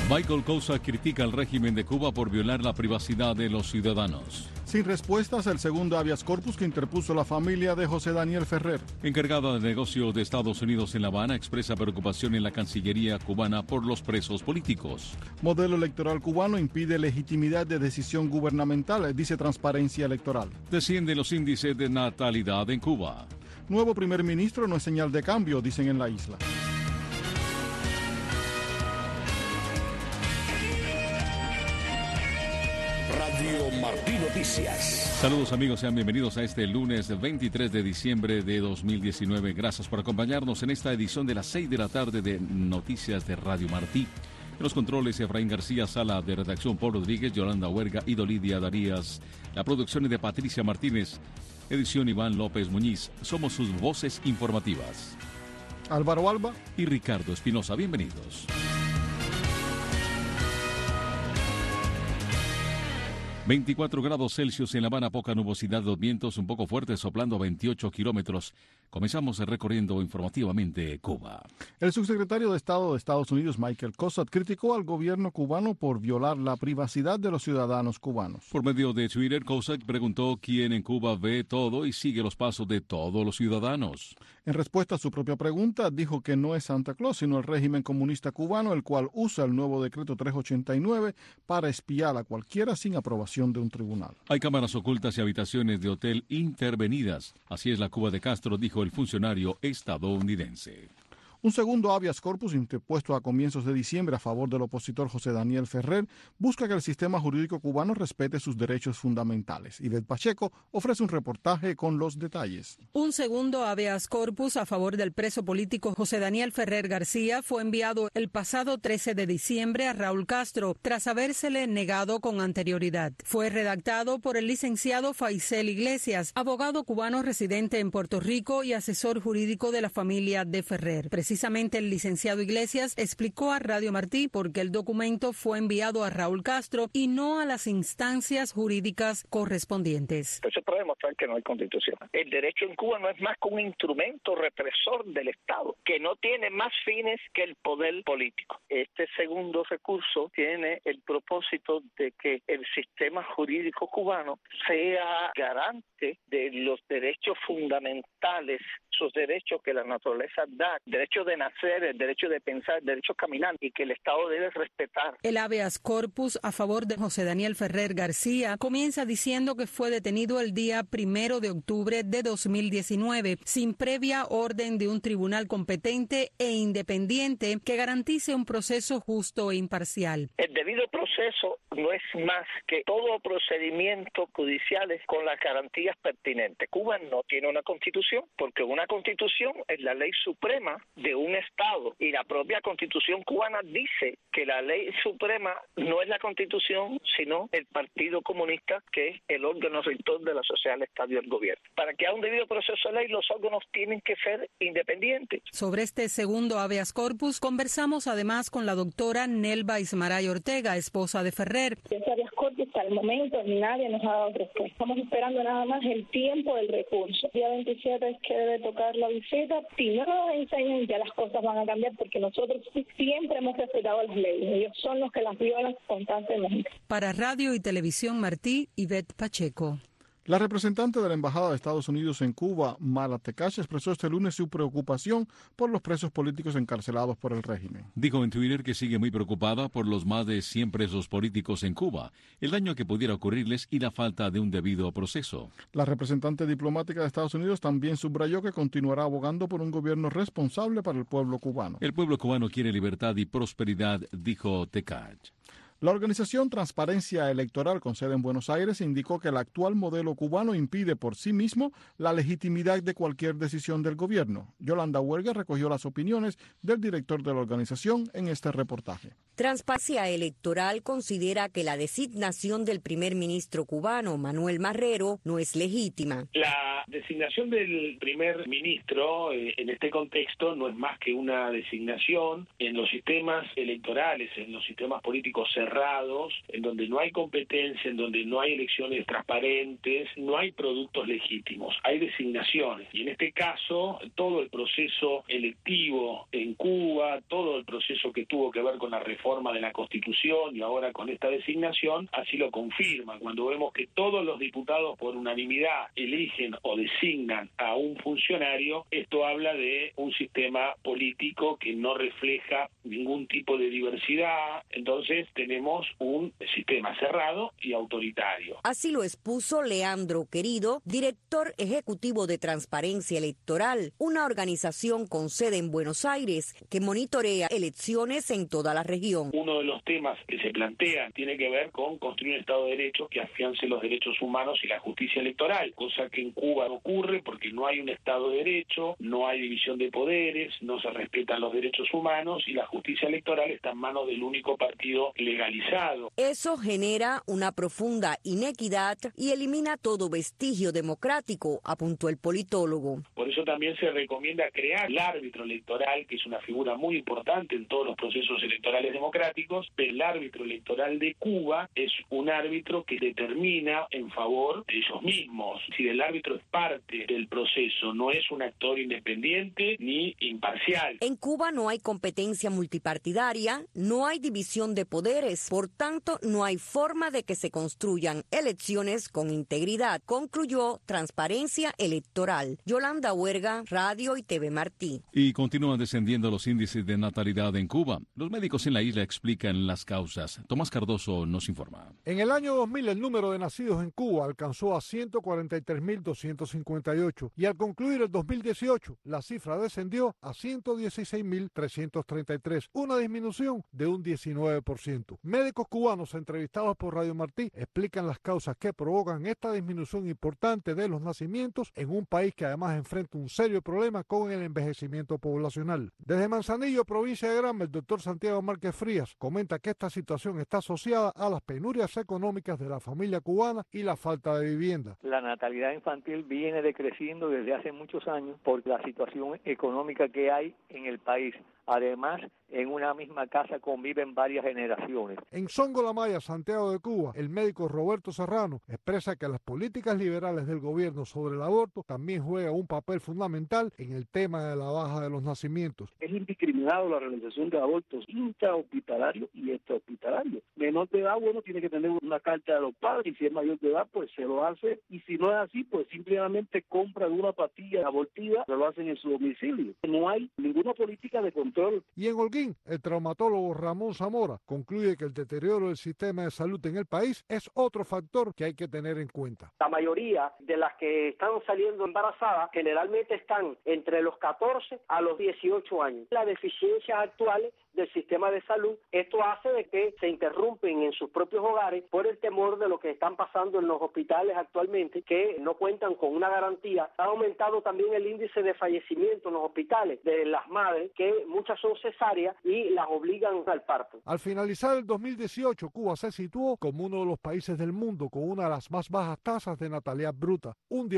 Michael Cosa critica al régimen de Cuba por violar la privacidad de los ciudadanos. Sin respuestas, el segundo habeas corpus que interpuso la familia de José Daniel Ferrer. Encargada de negocios de Estados Unidos en La Habana expresa preocupación en la Cancillería cubana por los presos políticos. Modelo electoral cubano impide legitimidad de decisión gubernamental, dice Transparencia Electoral. Descienden los índices de natalidad en Cuba. Nuevo primer ministro no es señal de cambio, dicen en la isla. Radio Martí Noticias. Saludos amigos, sean bienvenidos a este lunes 23 de diciembre de 2019. Gracias por acompañarnos en esta edición de las 6 de la tarde de Noticias de Radio Martí. En los controles, Efraín García, sala de redacción Paul Rodríguez, Yolanda Huerga y Dolidia Darías. La producción es de Patricia Martínez, edición Iván López Muñiz. Somos sus voces informativas. Álvaro Alba y Ricardo Espinosa, bienvenidos. 24 grados Celsius en La Habana, poca nubosidad, los vientos un poco fuertes soplando a 28 kilómetros. Comenzamos recorriendo informativamente Cuba. El subsecretario de Estado de Estados Unidos, Michael Cossatt, criticó al gobierno cubano por violar la privacidad de los ciudadanos cubanos. Por medio de Twitter, Cossatt preguntó quién en Cuba ve todo y sigue los pasos de todos los ciudadanos. En respuesta a su propia pregunta, dijo que no es Santa Claus, sino el régimen comunista cubano, el cual usa el nuevo decreto 389 para espiar a cualquiera sin aprobación de un tribunal. Hay cámaras ocultas y habitaciones de hotel intervenidas. Así es la Cuba de Castro, dijo el funcionario estadounidense. Un segundo habeas corpus interpuesto a comienzos de diciembre a favor del opositor José Daniel Ferrer busca que el sistema jurídico cubano respete sus derechos fundamentales. Ivette Pacheco ofrece un reportaje con los detalles. Un segundo habeas corpus a favor del preso político José Daniel Ferrer García fue enviado el pasado 13 de diciembre a Raúl Castro tras habérsele negado con anterioridad. Fue redactado por el licenciado Faisel Iglesias, abogado cubano residente en Puerto Rico y asesor jurídico de la familia de Ferrer. Precisamente el licenciado Iglesias explicó a Radio Martí por qué el documento fue enviado a Raúl Castro y no a las instancias jurídicas correspondientes. Eso puede demostrar que no hay constitución. El derecho en Cuba no es más que un instrumento represor del Estado, que no tiene más fines que el poder político. Este segundo recurso tiene el propósito de que el sistema jurídico cubano sea garante de los derechos fundamentales, sus derechos que la naturaleza da, el derecho de nacer, el derecho de pensar, el derecho a caminar, y que el Estado debe respetar. El habeas corpus a favor de José Daniel Ferrer García comienza diciendo que fue detenido el día 1 de octubre de 2019, sin previa orden de un tribunal competente e independiente que garantice un proceso justo e imparcial. El debido proceso no es más que todo procedimiento judicial con las garantías pertinentes. Cuba no tiene una constitución, porque una constitución es la ley suprema de un Estado, y la propia Constitución cubana dice que la ley suprema no es la Constitución, sino el Partido Comunista, que es el órgano rector de la sociedad, el Estado y el gobierno. Para que haya un debido proceso de ley, los órganos tienen que ser independientes. Sobre este segundo habeas corpus conversamos además con la doctora Nelva Ismaray Ortega, esposa de Ferrer. Ese habeas corpus, hasta el momento nadie nos ha dado respuesta. Estamos esperando nada más el tiempo del recurso. El día 27 es que debe tocar la visita. Si no nos enseñan, ya las cosas van a cambiar, porque nosotros siempre hemos respetado las leyes. Ellos son los que las violan constantemente. Para Radio y Televisión Martí, Ivette Pacheco. La representante de la Embajada de Estados Unidos en Cuba, Mala Tekash, expresó este lunes su preocupación por los presos políticos encarcelados por el régimen. Dijo en Twitter que sigue muy preocupada por los más de 100 presos políticos en Cuba, el daño que pudiera ocurrirles y la falta de un debido proceso. La representante diplomática de Estados Unidos también subrayó que continuará abogando por un gobierno responsable para el pueblo cubano. El pueblo cubano quiere libertad y prosperidad, dijo Tekash. La organización Transparencia Electoral, con sede en Buenos Aires, indicó que el actual modelo cubano impide por sí mismo la legitimidad de cualquier decisión del gobierno. Yolanda Huerga recogió las opiniones del director de la organización en este reportaje. Transparencia Electoral considera que la designación del primer ministro cubano, Manuel Marrero, no es legítima. La designación del primer ministro en este contexto no es más que una designación en los sistemas electorales, en los sistemas políticos cerrados. cerrados, en donde no hay competencia, en donde no hay elecciones transparentes, no hay productos legítimos, hay designaciones. Y en este caso, todo el proceso electivo en Cuba, todo el proceso que tuvo que ver con la reforma de la Constitución y ahora con esta designación, así lo confirma. Cuando vemos que todos los diputados por unanimidad eligen o designan a un funcionario, esto habla de un sistema político que no refleja ningún tipo de diversidad. Entonces tenemos un sistema cerrado y autoritario. Así lo expuso Leandro Querido, director ejecutivo de Transparencia Electoral, una organización con sede en Buenos Aires que monitorea elecciones en toda la región. Uno de los temas que se plantean tiene que ver con construir un Estado de Derecho que afiance los derechos humanos y la justicia electoral, cosa que en Cuba no ocurre porque no hay un Estado de Derecho, no hay división de poderes, no se respetan los derechos humanos y la justicia electoral está en manos del único partido legalizado. Eso genera una profunda inequidad y elimina todo vestigio democrático, apuntó el politólogo. Por eso también se recomienda crear el árbitro electoral, que es una figura muy importante en todos los procesos electorales democráticos. El árbitro electoral de Cuba es un árbitro que determina en favor de ellos mismos. Si el árbitro es parte del proceso, no es un actor independiente ni imparcial. En Cuba no hay competencia multipartidaria, no hay división de poderes, por tanto no hay forma de que se construyan elecciones con integridad, concluyó Transparencia Electoral. Yolanda Huerga, Radio y TV Martí. Y continúan descendiendo los índices de natalidad en Cuba. Los médicos en la isla explican las causas. Tomás Cardoso nos informa. En el año 2000 el número de nacidos en Cuba alcanzó a 143.258 y al concluir el 2018 la cifra descendió a 116.333, una disminución de un 19%. Médicos cubanos entrevistados por Radio Martí explican las causas que provocan esta disminución importante de los nacimientos en un país que además enfrenta un serio problema con el envejecimiento poblacional. Desde Manzanillo, provincia de Granma, el doctor Santiago Márquez Frías comenta que esta situación está asociada a las penurias económicas de la familia cubana y la falta de vivienda. La natalidad infantil viene decreciendo desde hace muchos años por la situación económica que hay en el país. Además, en una misma casa conviven varias generaciones. En Songo La Maya, Santiago de Cuba, el médico Roberto Serrano expresa que las políticas liberales del gobierno sobre el aborto también juegan un papel fundamental en el tema de la baja de los nacimientos. Es indiscriminado la realización de abortos intrahospitalarios y extrahospitalarios. Menor de edad, bueno, tiene que tener una carta de los padres, y si es mayor de edad, pues se lo hace, y si no es así, pues simplemente compran una pastilla abortiva, se lo hacen en su domicilio. No hay ninguna política de control. Y en Holguín, el traumatólogo Ramón Zamora concluye que el deterioro del sistema de salud en el país es otro factor que hay que tener en cuenta. La mayoría de las que están saliendo embarazadas generalmente están entre los 14 a los 18 años. Las deficiencias actuales del sistema de salud, esto hace de que se interrumpen en sus propios hogares por el temor de lo que están pasando en los hospitales actualmente, que no cuentan con una garantía. Ha aumentado también el índice de fallecimiento en los hospitales de las madres, que muchas son cesáreas y las obligan al parto. Al finalizar el 2018, Cuba se situó como uno de los países del mundo con una de las más bajas tasas de natalidad bruta, un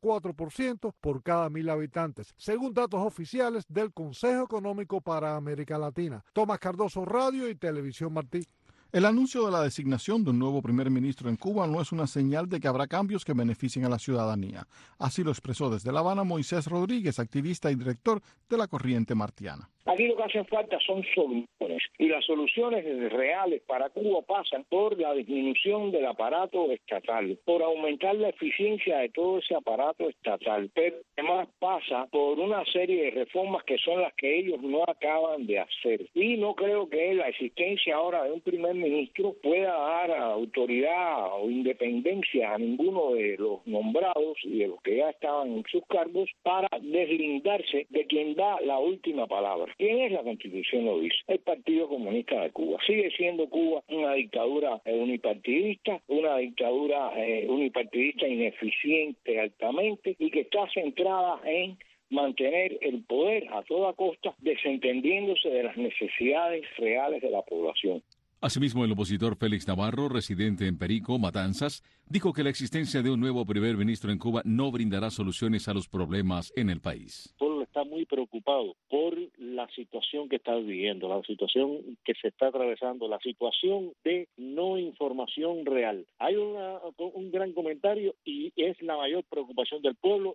10,4% por cada 1.000 habitantes, según datos oficiales del Consejo Económico para América Latina. Tomás Cardoso, Radio y Televisión Martí. El anuncio de la designación de un nuevo primer ministro en Cuba no es una señal de que habrá cambios que beneficien a la ciudadanía. Así lo expresó desde La Habana Moisés Rodríguez, activista y director de la Corriente Martiana. Aquí lo que hacen falta son soluciones, y las soluciones reales para Cuba pasan por la disminución del aparato estatal, por aumentar la eficiencia de todo ese aparato estatal, pero además pasa por una serie de reformas que son las que ellos no acaban de hacer. Y no creo que la existencia ahora de un primer ministro pueda dar autoridad o independencia a ninguno de los nombrados y de los que ya estaban en sus cargos para deslindarse de quien da la última palabra. ¿Quién es? La Constitución lo dice. El Partido Comunista de Cuba. Sigue siendo Cuba una dictadura unipartidista, ineficiente altamente, y que está centrada en mantener el poder a toda costa, desentendiéndose de las necesidades reales de la población. Asimismo, el opositor Félix Navarro, residente en Perico, Matanzas, dijo que la existencia de un nuevo primer ministro en Cuba no brindará soluciones a los problemas en el país. Todo el está muy preocupado por la situación que está viviendo, la situación que se está atravesando, la situación de no información real. Hay un gran comentario y es la mayor preocupación del pueblo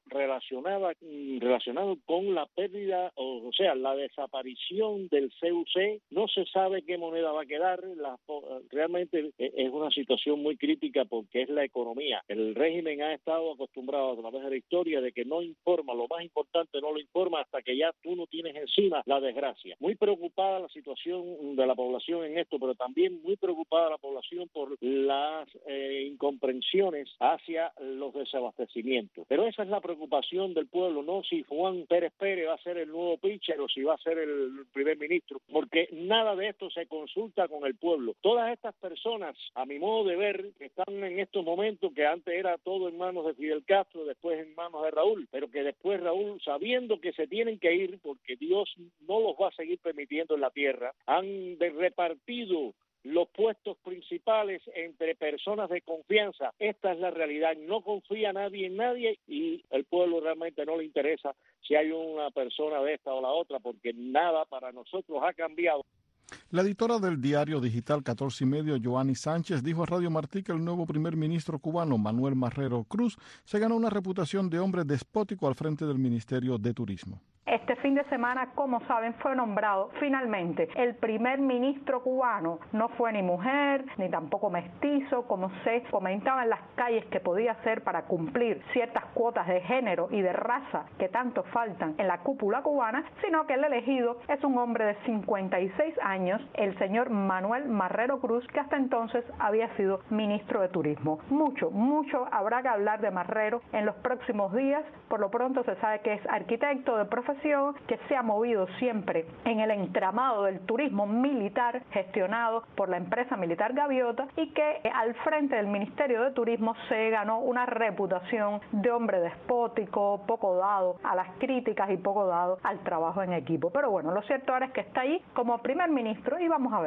relacionado con la pérdida, o sea, la desaparición del CUC. No se sabe qué moneda va a quedar. Realmente es una situación muy crítica porque es la economía. El régimen ha estado acostumbrado a través de la historia de que no informa, lo más importante no lo informa hasta que ya tú no tienes encima la desgracia. Muy preocupada la situación de la población en esto, pero también muy preocupada la población por las incomprensiones hacia los desabastecimientos. Pero esa es la preocupación del pueblo, no si Juan Pérez Pérez va a ser el nuevo pitcher o si va a ser el primer ministro, porque nada de esto se consulta con el pueblo. Todas estas personas, a mi modo de ver, están en estos momentos que antes era todo en manos de Fidel Castro, después en manos de Raúl, pero que después Raúl, sabiendo que se tienen que ir porque Dios no los va a seguir permitiendo en la tierra, han repartido los puestos principales entre personas de confianza. Esta es la realidad. No confía nadie en nadie y el pueblo realmente no le interesa si hay una persona de esta o la otra, porque nada para nosotros ha cambiado. La editora del diario digital 14 y medio, Joanny Sánchez, dijo a Radio Martí que el nuevo primer ministro cubano, Manuel Marrero Cruz, se ganó una reputación de hombre despótico al frente del Ministerio de Turismo. Este fin de semana, como saben, fue nombrado finalmente el primer ministro cubano. No fue ni mujer, ni tampoco mestizo, como se comentaba en las calles que podía ser para cumplir ciertas cuotas de género y de raza que tanto faltan en la cúpula cubana, sino que el elegido es un hombre de 56 años, el señor Manuel Marrero Cruz, que hasta entonces había sido ministro de Turismo. Mucho habrá que hablar de Marrero en los próximos días. Por lo pronto se sabe que es arquitecto de profesión, que se ha movido siempre en el entramado del turismo militar gestionado por la empresa militar Gaviota y que al frente del Ministerio de Turismo se ganó una reputación de hombre despótico, poco dado a las críticas y poco dado al trabajo en equipo. Pero bueno, lo cierto ahora es que está ahí como primer ministro y vamos a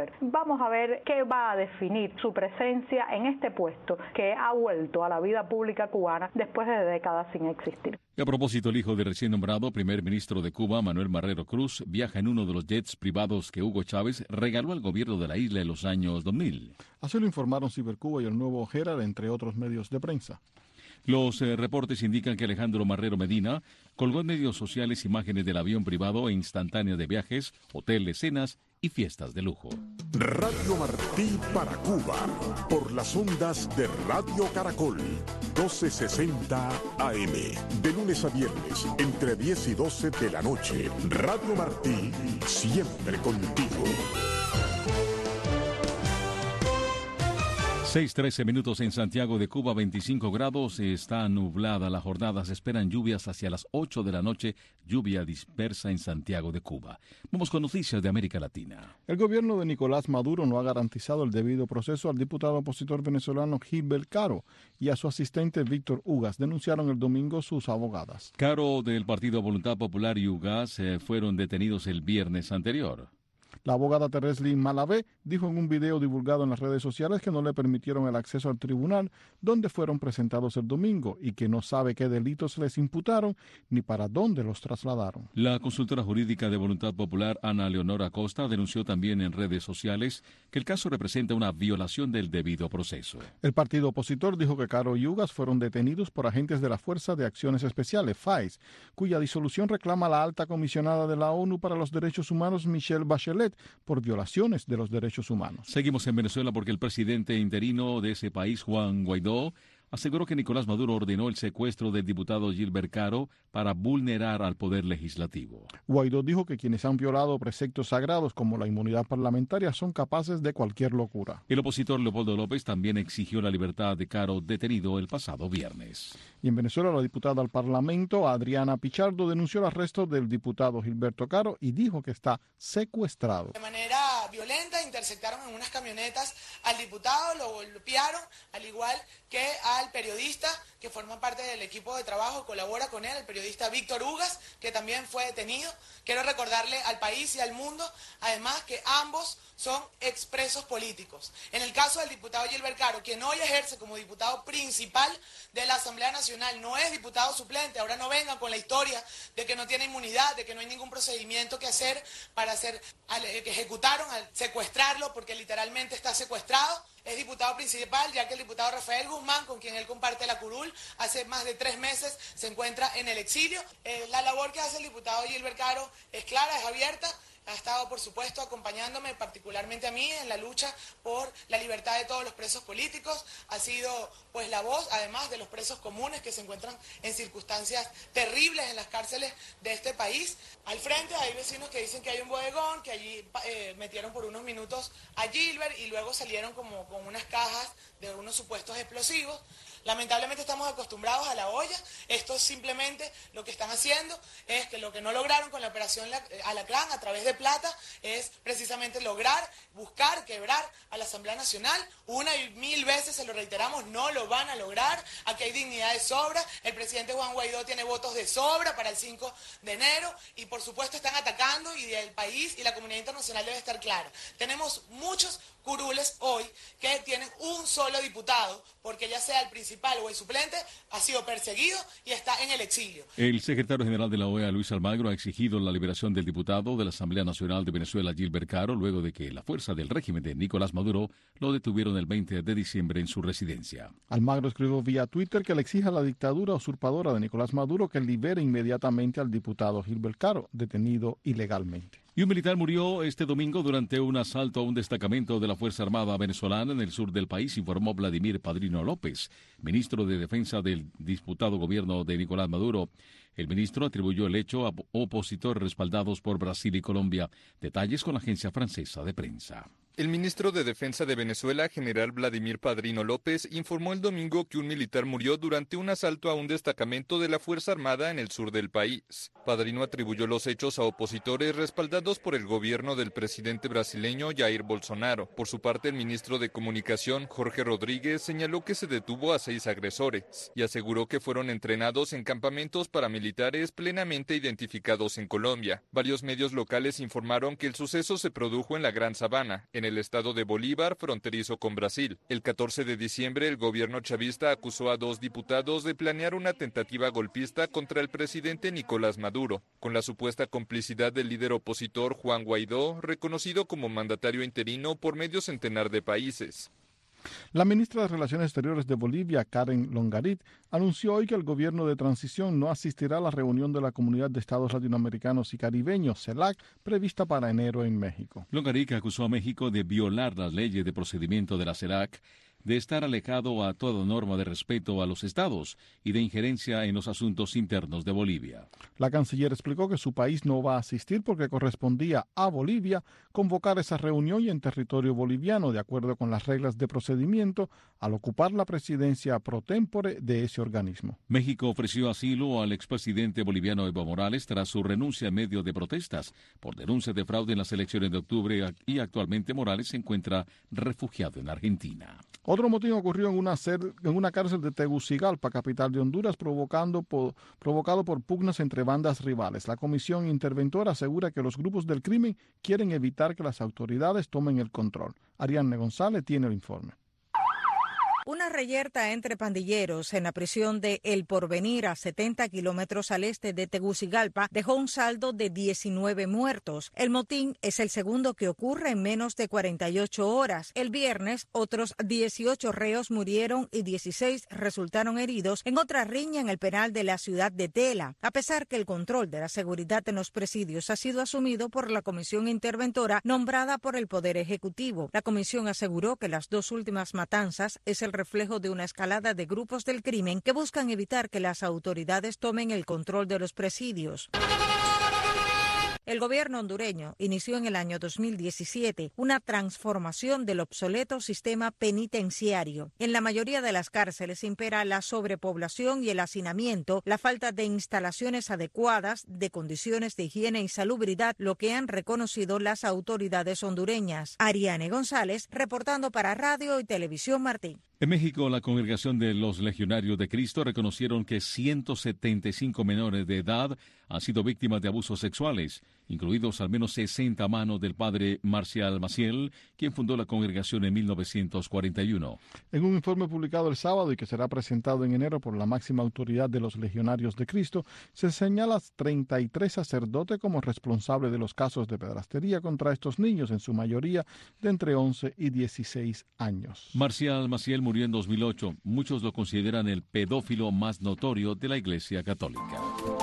ver qué va a definir su presencia en este puesto que ha vuelto a la vida pública cubana después de décadas sin existir. Y a propósito, el hijo del recién nombrado primer ministro de Cuba, Manuel Marrero Cruz, viaja en uno de los jets privados que Hugo Chávez regaló al gobierno de la isla en los años 2000. Así lo informaron Cibercuba y el Nuevo Herald, entre otros medios de prensa. Los reportes indican que Alejandro Marrero Medina colgó en medios sociales imágenes del avión privado e instantáneas de viajes, hoteles, cenas y fiestas de lujo. Radio Martí para Cuba, por las ondas de Radio Caracol, 1260 AM, de lunes a viernes, entre 10 y 12 de la noche. Radio Martí, siempre contigo. 6:13 minutos en Santiago de Cuba, 25 grados, está nublada la jornada, se esperan lluvias hacia las 8 de la noche, lluvia dispersa en Santiago de Cuba. Vamos con noticias de América Latina. El gobierno de Nicolás Maduro no ha garantizado el debido proceso al diputado opositor venezolano Gilbert Caro y a su asistente Víctor Ugas, denunciaron el domingo sus abogadas. Caro del Partido Voluntad Popular y Ugas fueron detenidos el viernes anterior. La abogada Teresli Malavé dijo en un video divulgado en las redes sociales que no le permitieron el acceso al tribunal donde fueron presentados el domingo y que no sabe qué delitos les imputaron ni para dónde los trasladaron. La consultora jurídica de Voluntad Popular, Ana Leonora Acosta, denunció también en redes sociales que el caso representa una violación del debido proceso. El partido opositor dijo que Caro y Ugas fueron detenidos por agentes de la Fuerza de Acciones Especiales, FAES, cuya disolución reclama la alta comisionada de la ONU para los Derechos Humanos, Michelle Bachelet, por violaciones de los derechos humanos. Seguimos en Venezuela porque el presidente interino de ese país, Juan Guaidó, aseguró que Nicolás Maduro ordenó el secuestro del diputado Gilbert Caro para vulnerar al poder legislativo. Guaidó dijo que quienes han violado preceptos sagrados como la inmunidad parlamentaria son capaces de cualquier locura. El opositor Leopoldo López también exigió la libertad de Caro, detenido el pasado viernes. Y en Venezuela, la diputada al Parlamento, Adriana Pichardo, denunció el arresto del diputado Gilberto Caro y dijo que está secuestrado. De manera violenta, interceptaron en unas camionetas al diputado, lo golpearon, al igual que al periodista que forma parte del equipo de trabajo, colabora con él, el periodista Víctor Ugas, que también fue detenido. Quiero recordarle al país y al mundo, además, que ambos son expresos políticos. En el caso del diputado Gilbert Caro, quien hoy ejerce como diputado principal de la Asamblea Nacional, no es diputado suplente. Ahora no vengan con la historia de que no tiene inmunidad, de que no hay ningún procedimiento que hacer para que ejecutaron al secuestrarlo, porque literalmente está secuestrado. Es diputado principal, ya que el diputado Rafael Guzmán, con quien él comparte la curul, hace más de 3 meses se encuentra en el exilio. La labor que hace el diputado Gilbert Caro es clara, es abierta. Ha estado, por supuesto, acompañándome, particularmente a mí, en la lucha por la libertad de todos los presos políticos. Ha sido, pues, la voz, además, de los presos comunes que se encuentran en circunstancias terribles en las cárceles de este país. Al frente hay vecinos que dicen que hay un bodegón, que allí metieron por unos minutos a Gilbert y luego salieron como con unas cajas de unos supuestos explosivos. Lamentablemente estamos acostumbrados a la olla. Esto simplemente lo que están haciendo es que lo que no lograron con la operación Alacrán a través de plata es precisamente lograr, buscar, quebrar a la Asamblea Nacional. Una y mil veces se lo reiteramos, no lo van a lograr. Aquí hay dignidad de sobra. El presidente Juan Guaidó tiene votos de sobra para el 5 de enero y por supuesto están atacando y el país y la comunidad internacional debe estar clara. Tenemos muchos curules hoy que tienen un solo diputado, porque ya sea el principal o el suplente, ha sido perseguido y está en el exilio. El secretario general de la OEA, Luis Almagro, ha exigido la liberación del diputado de la Asamblea Nacional de Venezuela, Gilbert Caro, luego de que la fuerza del régimen de Nicolás Maduro lo detuvieron el 20 de diciembre en su residencia. Almagro escribió vía Twitter que le exige a la dictadura usurpadora de Nicolás Maduro que libere inmediatamente al diputado Gilbert Caro, detenido ilegalmente. Y un militar murió este domingo durante un asalto a un destacamento de la Fuerza Armada venezolana en el sur del país, informó Vladimir Padrino López, ministro de Defensa del disputado gobierno de Nicolás Maduro. El ministro atribuyó el hecho a opositores respaldados por Brasil y Colombia. Detalles con la agencia francesa de prensa. El ministro de Defensa de Venezuela, general Vladimir Padrino López, informó el domingo que un militar murió durante un asalto a un destacamento de la Fuerza Armada en el sur del país. Padrino atribuyó los hechos a opositores respaldados por el gobierno del presidente brasileño Jair Bolsonaro. Por su parte, el ministro de Comunicación, Jorge Rodríguez, señaló que se detuvo a 6 agresores y aseguró que fueron entrenados en campamentos paramilitares plenamente identificados en Colombia. Varios medios locales informaron que el suceso se produjo en la Gran Sabana, en el estado de Bolívar, fronterizo con Brasil. El 14 de diciembre, el gobierno chavista acusó a 2 diputados de planear una tentativa golpista contra el presidente Nicolás Maduro, con la supuesta complicidad del líder opositor Juan Guaidó, reconocido como mandatario interino por medio centenar de países. La ministra de Relaciones Exteriores de Bolivia, Karen Longarit, anunció hoy que el gobierno de transición no asistirá a la reunión de la Comunidad de Estados Latinoamericanos y Caribeños, CELAC, prevista para enero en México. Longarit acusó a México de violar las leyes de procedimiento de la CELAC, de estar alejado a toda norma de respeto a los estados y de injerencia en los asuntos internos de Bolivia. La canciller explicó que su país no va a asistir porque correspondía a Bolivia convocar esa reunión y en territorio boliviano, de acuerdo con las reglas de procedimiento, al ocupar la presidencia pro tempore de ese organismo. México ofreció asilo al expresidente boliviano Evo Morales tras su renuncia en medio de protestas por denuncias de fraude en las elecciones de octubre y actualmente Morales se encuentra refugiado en Argentina. Otro motín ocurrió en una cárcel de Tegucigalpa, capital de Honduras, provocado por pugnas entre bandas rivales. La comisión interventora asegura que los grupos del crimen quieren evitar que las autoridades tomen el control. Ariadne González tiene el informe. Una reyerta entre pandilleros en la prisión de El Porvenir, a 70 kilómetros al este de Tegucigalpa, dejó un saldo de 19 muertos. El motín es el segundo que ocurre en menos de 48 horas. El viernes, otros 18 reos murieron y 16 resultaron heridos en otra riña en el penal de la ciudad de Tela. A pesar que el control de la seguridad en los presidios ha sido asumido por la comisión interventora nombrada por el Poder Ejecutivo. La comisión aseguró que las 2 últimas matanzas es el reflejo de una escalada de grupos del crimen que buscan evitar que las autoridades tomen el control de los presidios. El gobierno hondureño inició en el año 2017 una transformación del obsoleto sistema penitenciario. En la mayoría de las cárceles impera la sobrepoblación y el hacinamiento, la falta de instalaciones adecuadas, de condiciones de higiene y salubridad, lo que han reconocido las autoridades hondureñas. Ariane González, reportando para Radio y Televisión Martí. En México, la Congregación de los Legionarios de Cristo reconocieron que 175 menores de edad han sido víctimas de abusos sexuales, incluidos al menos 60 a manos del padre Marcial Maciel, quien fundó la congregación en 1941. En un informe publicado el sábado y que será presentado en enero por la máxima autoridad de los Legionarios de Cristo, se señala a 33 sacerdotes como responsables de los casos de pedrastería contra estos niños, en su mayoría de entre 11 y 16 años. Marcial Maciel murió en 2008. Muchos lo consideran el pedófilo más notorio de la Iglesia Católica.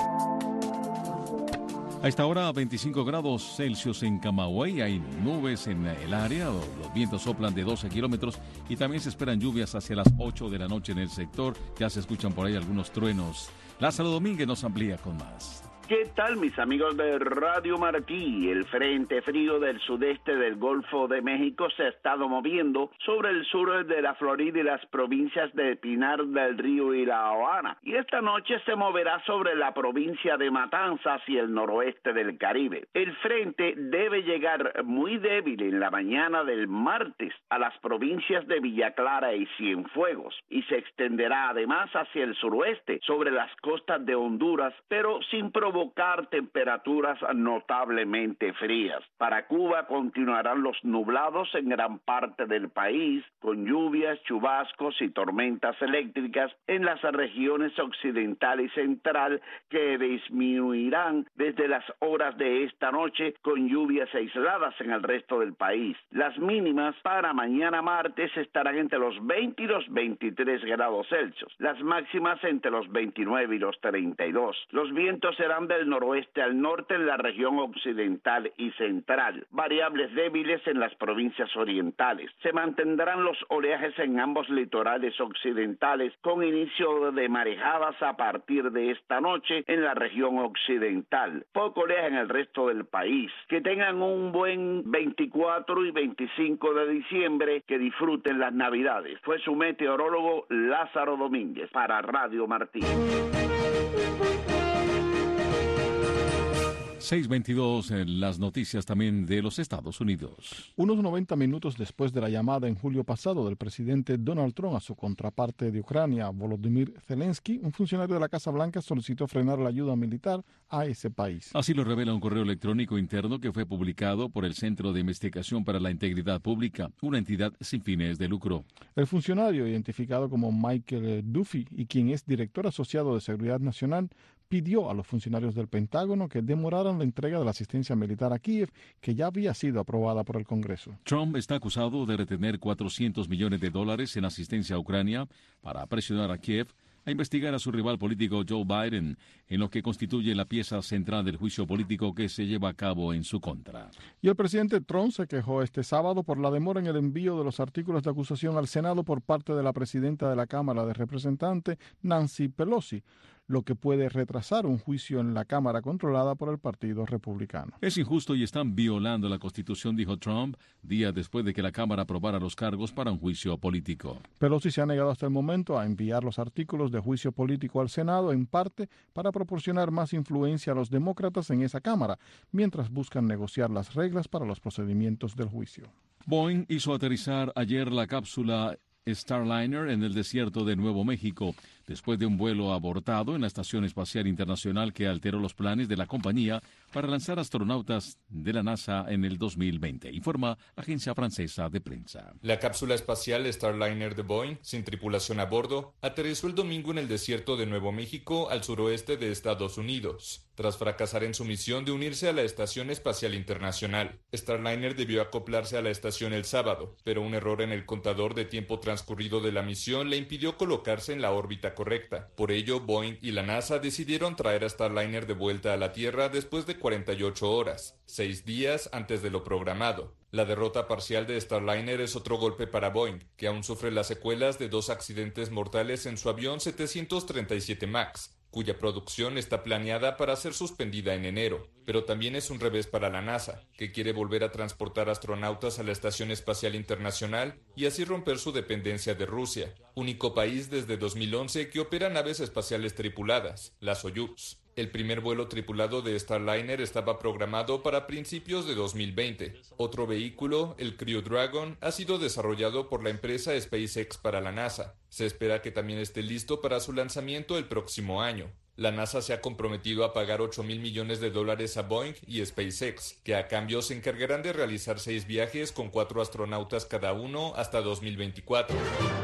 A esta hora, 25 grados Celsius en Camagüey, hay nubes en el área, los vientos soplan de 12 kilómetros y también se esperan lluvias hacia las 8 de la noche en el sector. Ya se escuchan por ahí algunos truenos. Lázaro Domínguez nos amplía con más. ¿Qué tal, mis amigos de Radio Martí? El frente frío del sudeste del Golfo de México se ha estado moviendo sobre el sur de la Florida y las provincias de Pinar del Río y La Habana. Y esta noche se moverá sobre la provincia de Matanzas y el noroeste del Caribe. El frente debe llegar muy débil en la mañana del martes a las provincias de Villa Clara y Cienfuegos y se extenderá además hacia el suroeste sobre las costas de Honduras, pero sin provocar temperaturas notablemente frías. Para Cuba continuarán los nublados en gran parte del país, con lluvias, chubascos y tormentas eléctricas en las regiones occidental y central que disminuirán desde las horas de esta noche con lluvias aisladas en el resto del país. Las mínimas para mañana martes estarán entre los 20 y los 23 grados Celsius, las máximas entre los 29 y los 32. Los vientos serán del noroeste al norte en la región occidental y central, variables débiles en las provincias orientales. Se mantendrán los oleajes en ambos litorales occidentales con inicio de marejadas a partir de esta noche en la región occidental. Poco oleaje en el resto del país. Que tengan un buen 24 y 25 de diciembre, que disfruten las Navidades. Fue su meteorólogo Lázaro Domínguez para Radio Martí. 6:22 en las noticias también de los Estados Unidos. Unos 90 minutos después de la llamada en julio pasado del presidente Donald Trump a su contraparte de Ucrania, Volodymyr Zelensky, un funcionario de la Casa Blanca solicitó frenar la ayuda militar a ese país. Así lo revela un correo electrónico interno que fue publicado por el Centro de Investigación para la Integridad Pública, una entidad sin fines de lucro. El funcionario, identificado como Michael Duffy y quien es director asociado de Seguridad Nacional, pidió a los funcionarios del Pentágono que demoraran la entrega de la asistencia militar a Kiev, que ya había sido aprobada por el Congreso. Trump está acusado de retener $400 millones en asistencia a Ucrania para presionar a Kiev a investigar a su rival político Joe Biden, en lo que constituye la pieza central del juicio político que se lleva a cabo en su contra. Y el presidente Trump se quejó este sábado por la demora en el envío de los artículos de acusación al Senado por parte de la presidenta de la Cámara de Representantes, Nancy Pelosi, lo que puede retrasar un juicio en la Cámara controlada por el Partido Republicano. Es injusto y están violando la Constitución, dijo Trump, días después de que la Cámara aprobara los cargos para un juicio político. Pelosi se ha negado hasta el momento a enviar los artículos de juicio político al Senado, en parte para proporcionar más influencia a los demócratas en esa Cámara, mientras buscan negociar las reglas para los procedimientos del juicio. Boeing hizo aterrizar ayer la cápsula Starliner en el desierto de Nuevo México, después de un vuelo abortado en la Estación Espacial Internacional que alteró los planes de la compañía para lanzar astronautas de la NASA en el 2020, informa la agencia francesa de prensa. La cápsula espacial Starliner de Boeing, sin tripulación a bordo, aterrizó el domingo en el desierto de Nuevo México, al suroeste de Estados Unidos, tras fracasar en su misión de unirse a la Estación Espacial Internacional. Starliner debió acoplarse a la estación el sábado, pero un error en el contador de tiempo transcurrido de la misión le impidió colocarse en la órbita correcta. Por ello, Boeing y la NASA decidieron traer a Starliner de vuelta a la Tierra después de 48 horas, 6 días antes de lo programado. La derrota parcial de Starliner es otro golpe para Boeing, que aún sufre las secuelas de 2 accidentes mortales en su avión 737 MAX, cuya producción está planeada para ser suspendida en enero. Pero también es un revés para la NASA, que quiere volver a transportar astronautas a la Estación Espacial Internacional y así romper su dependencia de Rusia, único país desde 2011 que opera naves espaciales tripuladas, la Soyuz. El primer vuelo tripulado de Starliner estaba programado para principios de 2020. Otro vehículo, el Crew Dragon, ha sido desarrollado por la empresa SpaceX para la NASA. Se espera que también esté listo para su lanzamiento el próximo año. La NASA se ha comprometido a pagar $8,000 millones a Boeing y SpaceX, que a cambio se encargarán de realizar 6 viajes con 4 astronautas cada uno hasta 2024.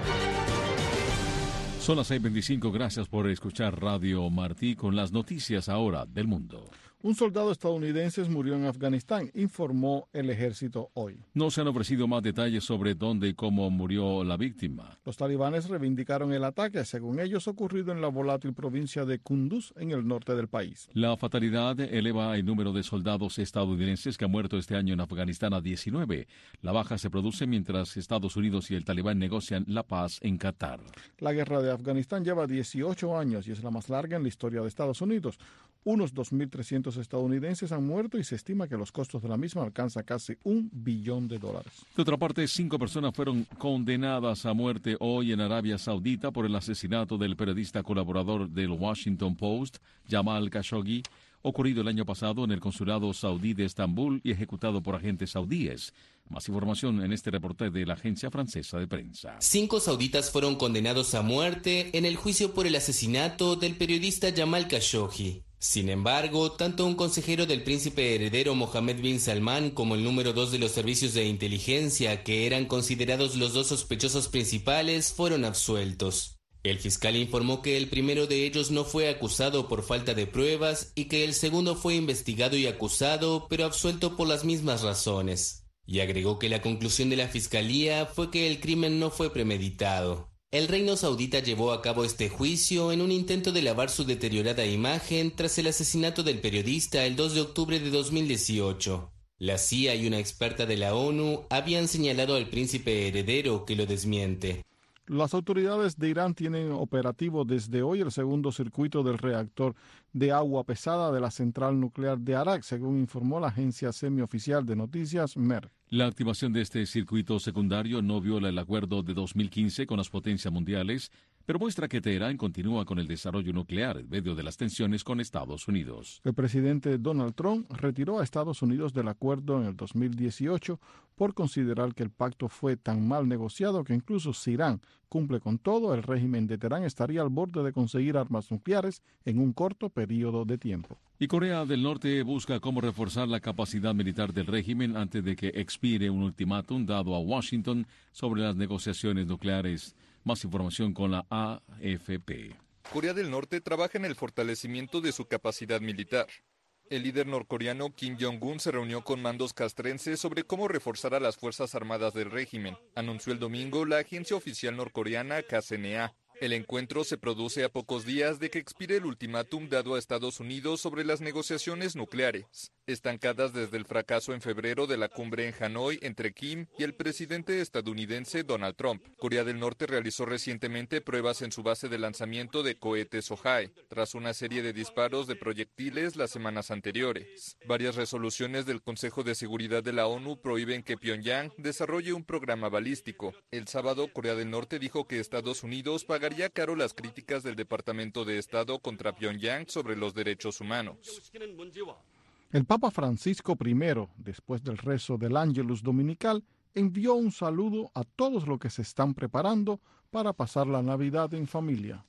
Son las 6:25, gracias por escuchar Radio Martí con las noticias ahora del mundo. Un soldado estadounidense murió en Afganistán, informó el ejército hoy. No se han ofrecido más detalles sobre dónde y cómo murió la víctima. Los talibanes reivindicaron el ataque, según ellos, ocurrido en la volátil provincia de Kunduz, en el norte del país. La fatalidad eleva el número de soldados estadounidenses que han muerto este año en Afganistán a 19. La baja se produce mientras Estados Unidos y el Talibán negocian la paz en Qatar. La guerra de Afganistán lleva 18 años y es la más larga en la historia de Estados Unidos. Unos 2.300 estadounidenses han muerto y se estima que los costos de la misma alcanzan casi $1 billón. De otra parte, 5 personas fueron condenadas a muerte hoy en Arabia Saudita por el asesinato del periodista colaborador del Washington Post, Jamal Khashoggi, ocurrido el año pasado en el consulado saudí de Estambul y ejecutado por agentes saudíes. Más información en este reportaje de la agencia francesa de prensa. 5 sauditas fueron condenados a muerte en el juicio por el asesinato del periodista Jamal Khashoggi. Sin embargo, tanto un consejero del príncipe heredero Mohammed bin Salman como el número 2 de los servicios de inteligencia, que eran considerados los 2 sospechosos principales, fueron absueltos. El fiscal informó que el primero de ellos no fue acusado por falta de pruebas y que el segundo fue investigado y acusado, pero absuelto por las mismas razones. Y agregó que la conclusión de la fiscalía fue que el crimen no fue premeditado. El reino saudita llevó a cabo este juicio en un intento de lavar su deteriorada imagen tras el asesinato del periodista el 2 de octubre de 2018. La CIA y una experta de la ONU habían señalado al príncipe heredero, que lo desmiente. Las autoridades de Irán tienen operativo desde hoy el segundo circuito del reactor de agua pesada de la central nuclear de Arak, según informó la agencia semioficial de noticias MER. La activación de este circuito secundario no viola el acuerdo de 2015 con las potencias mundiales, pero muestra que Teherán continúa con el desarrollo nuclear en medio de las tensiones con Estados Unidos. El presidente Donald Trump retiró a Estados Unidos del acuerdo en el 2018 por considerar que el pacto fue tan mal negociado que incluso si Irán cumple con todo, el régimen de Teherán estaría al borde de conseguir armas nucleares en un corto periodo de tiempo. Y Corea del Norte busca cómo reforzar la capacidad militar del régimen antes de que expire un ultimátum dado a Washington sobre las negociaciones nucleares. Más información con la AFP. Corea del Norte trabaja en el fortalecimiento de su capacidad militar. El líder norcoreano Kim Jong-un se reunió con mandos castrenses sobre cómo reforzar a las Fuerzas Armadas del régimen, anunció el domingo la agencia oficial norcoreana KCNA. El encuentro se produce a pocos días de que expire el ultimátum dado a Estados Unidos sobre las negociaciones nucleares, estancadas desde el fracaso en febrero de la cumbre en Hanoi entre Kim y el presidente estadounidense Donald Trump. Corea del Norte realizó recientemente pruebas en su base de lanzamiento de cohetes Sohae, tras una serie de disparos de proyectiles las semanas anteriores. Varias resoluciones del Consejo de Seguridad de la ONU prohíben que Pyongyang desarrolle un programa balístico. El sábado, Corea del Norte dijo que Estados Unidos pagaría caro las críticas del Departamento de Estado contra Pyongyang sobre los derechos humanos. El Papa Francisco I, después del rezo del Ángelus Dominical, envió un saludo a todos los que se están preparando para pasar la Navidad en familia.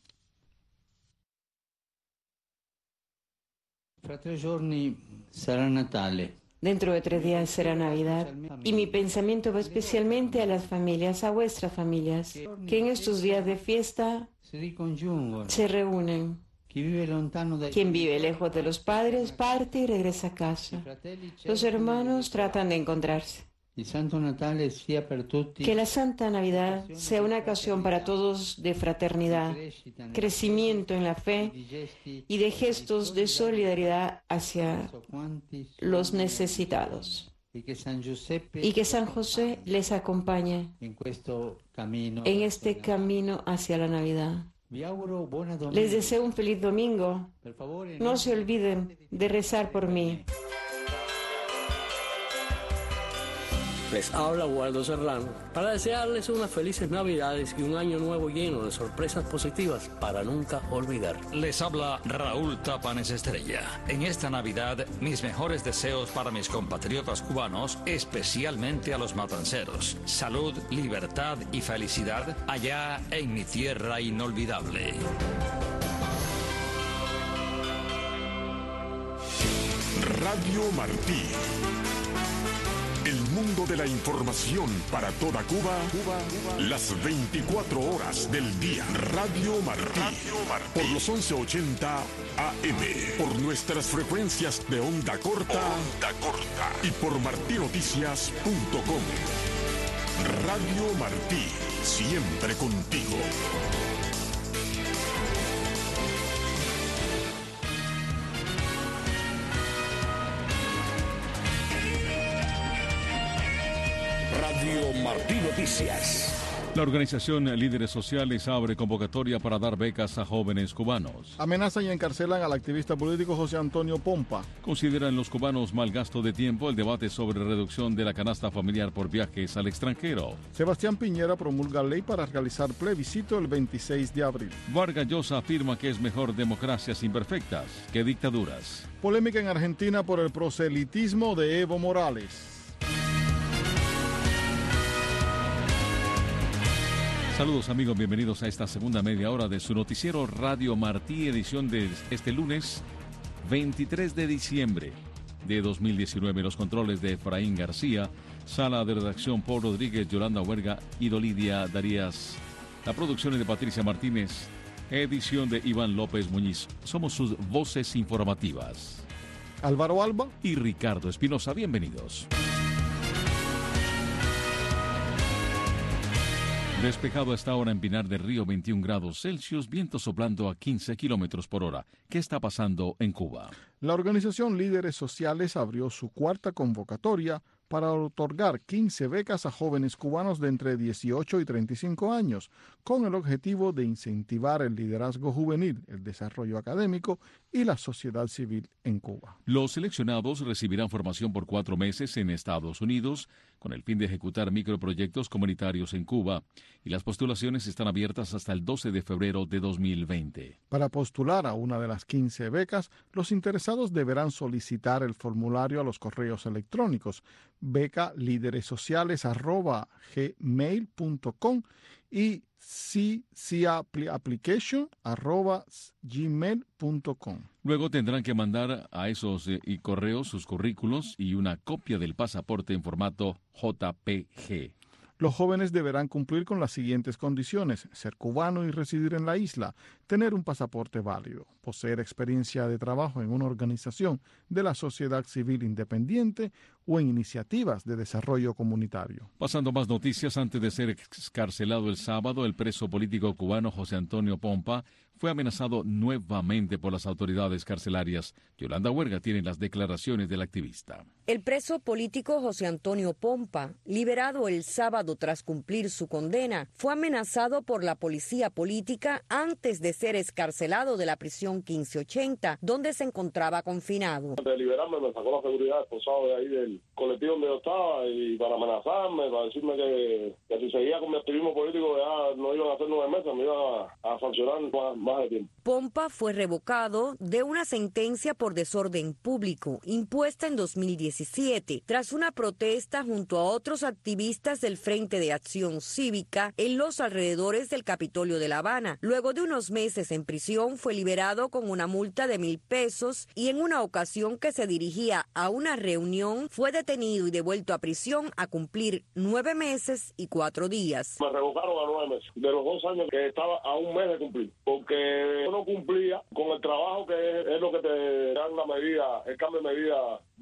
Fra 3 giorni sarà Natale. Dentro de 3 días será Navidad y mi pensamiento va especialmente a las familias, a vuestras familias, que en estos días de fiesta se reúnen. Quien vive lejos de los padres parte y regresa a casa. Los hermanos tratan de encontrarse. Que la Santa Navidad sea una ocasión para todos de fraternidad, crecimiento en la fe y de gestos de solidaridad hacia los necesitados. Y que San José les acompañe en este camino hacia la Navidad. Les deseo un feliz domingo. No se olviden de rezar por mí. Les habla Waldo Serrano para desearles unas felices Navidades y un año nuevo lleno de sorpresas positivas para nunca olvidar. Les habla Raúl Tapanes Estrella. En esta Navidad, mis mejores deseos para mis compatriotas cubanos, especialmente a los matanceros. Salud, libertad y felicidad allá en mi tierra inolvidable. Radio Martí. El mundo de la información para toda Cuba, las 24 horas del día. Radio Martí. Por los 1180 AM. Por nuestras frecuencias de onda corta. Y por martinoticias.com. Radio Martí. Siempre contigo. Radio Martí Noticias. La organización Líderes Sociales abre convocatoria para dar becas a jóvenes cubanos. Amenazan y encarcelan al activista político José Antonio Pompa. Consideran los cubanos mal gasto de tiempo el debate sobre reducción de la canasta familiar por viajes al extranjero. Sebastián Piñera promulga ley para realizar plebiscito el 26 de abril. Vargas Llosa afirma que es mejor democracias imperfectas que dictaduras. Polémica en Argentina por el proselitismo de Evo Morales. Saludos amigos, bienvenidos a esta segunda media hora de su noticiero Radio Martí, edición de este lunes 23 de diciembre de 2019. Los controles de Efraín García, sala de redacción Paul Rodríguez, Yolanda Huerga y Dolidia Darías. La producción es de Patricia Martínez, edición de Iván López Muñiz. Somos sus voces informativas. Álvaro Alba y Ricardo Espinosa, bienvenidos. Despejado a esta hora en Pinar del Río, 21 grados Celsius, viento soplando a 15 kilómetros por hora. ¿Qué está pasando en Cuba? La organización Líderes Sociales abrió su cuarta convocatoria para otorgar 15 becas a jóvenes cubanos de entre 18 y 35 años, con el objetivo de incentivar el liderazgo juvenil, el desarrollo académico y la sociedad civil en Cuba. Los seleccionados recibirán formación por 4 meses en Estados Unidos, con el fin de ejecutar microproyectos comunitarios en Cuba, y las postulaciones están abiertas hasta el 12 de febrero de 2020. Para postular a una de las 15 becas, los interesados deberán solicitar el formulario a los correos electrónicos becalíderessociales@gmail.com y ccapplication@gmail.com. Luego tendrán que mandar a esos correos sus currículos y una copia del pasaporte en formato JPG. Los jóvenes deberán cumplir con las siguientes condiciones: ser cubano y residir en la isla, tener un pasaporte válido, poseer experiencia de trabajo en una organización de la sociedad civil independiente o en iniciativas de desarrollo comunitario. Pasando más noticias, antes de ser excarcelado el sábado, el preso político cubano José Antonio Pompa fue amenazado nuevamente por las autoridades carcelarias. Yolanda Huerga tiene las declaraciones del activista. El preso político José Antonio Pompa, liberado el sábado tras cumplir su condena, fue amenazado por la policía política antes de ser excarcelado de la prisión 1580, donde se encontraba confinado. Antes de liberarme me sacó la seguridad esposado de ahí del colectivo donde yo estaba y para amenazarme, para decirme que si seguía con mi activismo político ya no iban a hacer 9 meses, me iban a sancionar más de tiempo. Pompa fue revocado de una sentencia por desorden público impuesta en 2017 tras una protesta junto a otros activistas del Frente de Acción Cívica en los alrededores del Capitolio de La Habana. Luego de unos meses en prisión fue liberado con una multa de $1,000 y en una ocasión que se dirigía a una reunión fue detenido y devuelto a prisión a cumplir 9 meses y 4 días. Me revocaron a 9 meses de los 2 años que estaba a 1 mes de cumplir, porque yo no cumplía con el trabajo que es lo que te dan la medida, el cambio de medida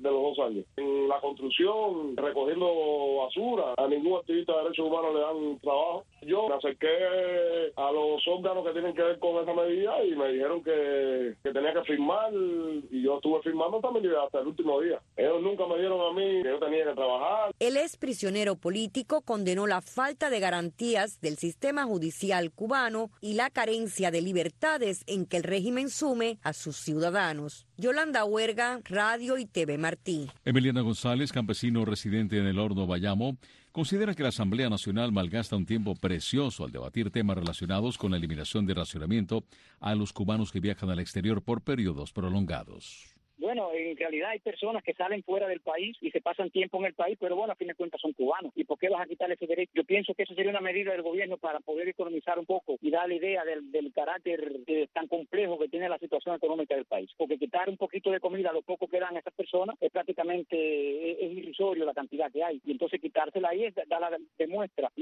de los 2 años. En la construcción, recogiendo basura, a ningún activista de derechos humanos le dan trabajo. Yo me acerqué a los órganos que tienen que ver con esa medida y me dijeron que tenía que firmar, y yo estuve firmando esta medida hasta el último día. Ellos nunca me dieron a mí que yo tenía que trabajar. El ex prisionero político condenó la falta de garantías del sistema judicial cubano y la carencia de libertades en que el régimen sume a sus ciudadanos. Yolanda Huerga, Radio y TV Martí. Emiliana González, campesino residente en el Horno Bayamo, considera que la Asamblea Nacional malgasta un tiempo precioso al debatir temas relacionados con la eliminación de racionamiento a los cubanos que viajan al exterior por periodos prolongados. Bueno, en realidad hay personas que salen fuera del país y se pasan tiempo en el país, pero bueno, a fin de cuentas son cubanos. ¿Y por qué vas a quitarle ese derecho? Yo pienso que eso sería una medida del gobierno para poder economizar un poco y dar la idea del carácter tan complejo que tiene la situación económica del país. Porque quitar un poquito de comida a lo poco que dan esas personas es prácticamente es irrisorio la cantidad que hay. Y entonces quitársela ahí demuestra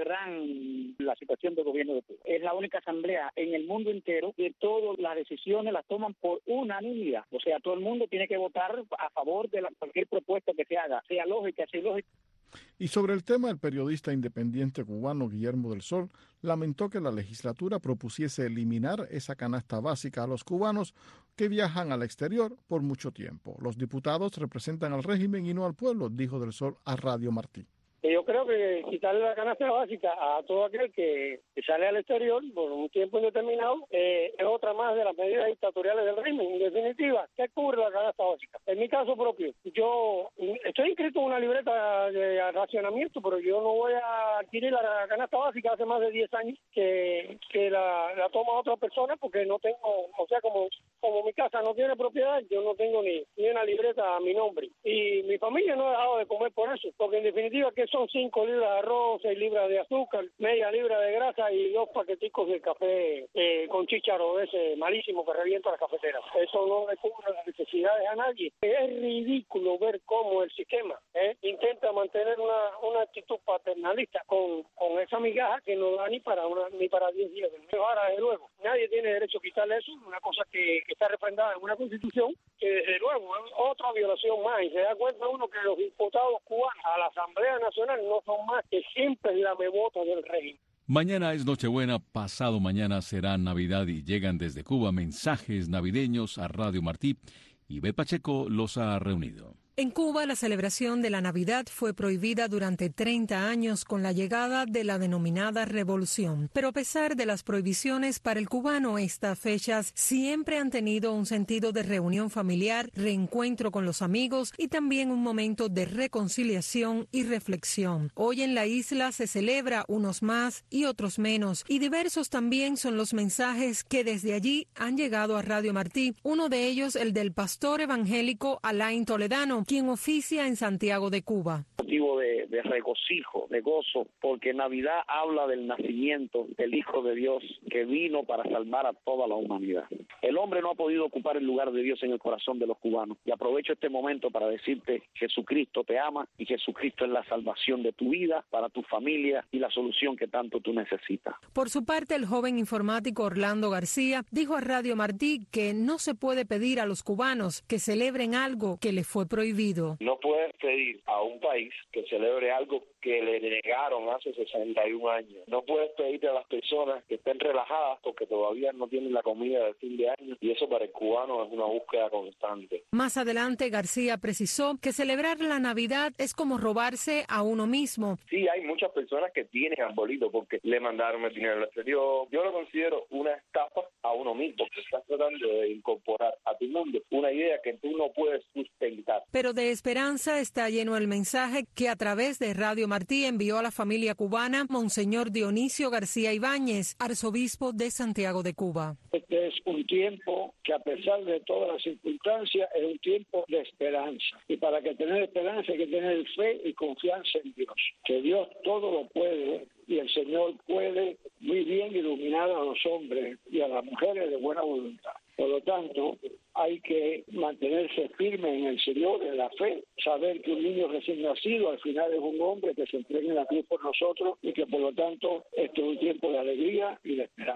la situación del gobierno de Cuba. Es la única asamblea en el mundo entero que todas las decisiones las toman por unanimidad. O sea, todo el mundo tiene que votar a favor de cualquier propuesta que se haga, sea lógica, sea ilógica. Y sobre el tema, el periodista independiente cubano Guillermo del Sol lamentó que la legislatura propusiese eliminar esa canasta básica a los cubanos que viajan al exterior por mucho tiempo. Los diputados representan al régimen y no al pueblo, dijo del Sol a Radio Martí. Yo creo que quitarle la canasta básica a todo aquel que sale al exterior por un tiempo indeterminado es otra más de las medidas dictatoriales del régimen. En definitiva, ¿qué cubre la canasta básica? En mi caso propio, yo estoy inscrito en una libreta de racionamiento, pero yo no voy a adquirir la canasta básica hace más de 10 años que la toma otra persona, porque no tengo, o sea, como mi casa no tiene propiedad, yo no tengo ni una libreta a mi nombre. Y mi familia no ha dejado de comer por eso, porque en definitiva que son 5 libras de arroz, 6 libras de azúcar, media libra de grasa y 2 paqueticos de café con chícharo ese malísimo que revienta las cafeteras. Eso no le cubre las necesidades a nadie. Es ridículo ver cómo el sistema intenta mantener una actitud paternalista con esa migaja que no da ni para 10 días. Ahora, desde luego, nadie tiene derecho a quitarle eso, una cosa que está refrendada en una constitución, que desde luego es otra violación más. Y se da cuenta uno que los diputados cubanos a la Asamblea Nacional no son más que simples lamebotas del régimen. Mañana es Nochebuena, pasado mañana será Navidad y llegan desde Cuba mensajes navideños a Radio Martí y Bet Pacheco los ha reunido. En Cuba, la celebración de la Navidad fue prohibida durante 30 años con la llegada de la denominada Revolución. Pero a pesar de las prohibiciones, para el cubano estas fechas siempre han tenido un sentido de reunión familiar, reencuentro con los amigos y también un momento de reconciliación y reflexión. Hoy en la isla se celebra unos más y otros menos, y diversos también son los mensajes que desde allí han llegado a Radio Martí. Uno de ellos, el del pastor evangélico Alain Toledano, quien oficia en Santiago de Cuba. Motivo de regocijo, de gozo, porque Navidad habla del nacimiento del Hijo de Dios que vino para salvar a toda la humanidad. El hombre no ha podido ocupar el lugar de Dios en el corazón de los cubanos. Y aprovecho este momento para decirte: Jesucristo te ama y Jesucristo es la salvación de tu vida, para tu familia y la solución que tanto tú necesitas. Por su parte, el joven informático Orlando García dijo a Radio Martí que no se puede pedir a los cubanos que celebren algo que les fue prohibido. No puedes pedir a un país que celebre algo que le negaron hace 61 años. No puedes pedirle a las personas que estén relajadas porque todavía no tienen la comida de fin de año, y eso para el cubano es una búsqueda constante. Más adelante, García precisó que celebrar la Navidad es como robarse a uno mismo. Sí, hay muchas personas que tienen arbolitos porque le mandaron el dinero al exterior. Yo lo considero una estafa a uno mismo, porque estás tratando de incorporar a tu mundo una idea que tú no puedes sustentar. Pero de esperanza está lleno el mensaje que a través de Radio Martí envió a la familia cubana Monseñor Dionisio García Ibáñez, arzobispo de Santiago de Cuba. Este es un tiempo que, a pesar de todas las circunstancias, es un tiempo de esperanza. Y para que tener esperanza hay que tener fe y confianza en Dios. Que Dios todo lo puede, y el Señor puede muy bien iluminar a los hombres y a las mujeres de buena voluntad. Por lo tanto, hay que mantenerse firme en el Señor, en la fe, saber que un niño recién nacido al final es un hombre que se entrega en la cruz por nosotros, y que por lo tanto esto es un tiempo de alegría y de esperanza.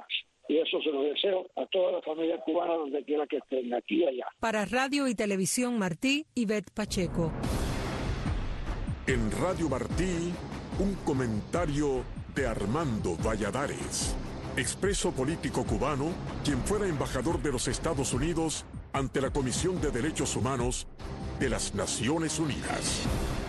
y eso se lo deseo a todas las familias cubanas donde quiera que estén, aquí y allá. Para Radio y Televisión Martí, Ivette Pacheco. En Radio Martí, un comentario de Armando Valladares, expreso político cubano, quien fuera embajador de los Estados Unidos ante la Comisión de Derechos Humanos de las Naciones Unidas.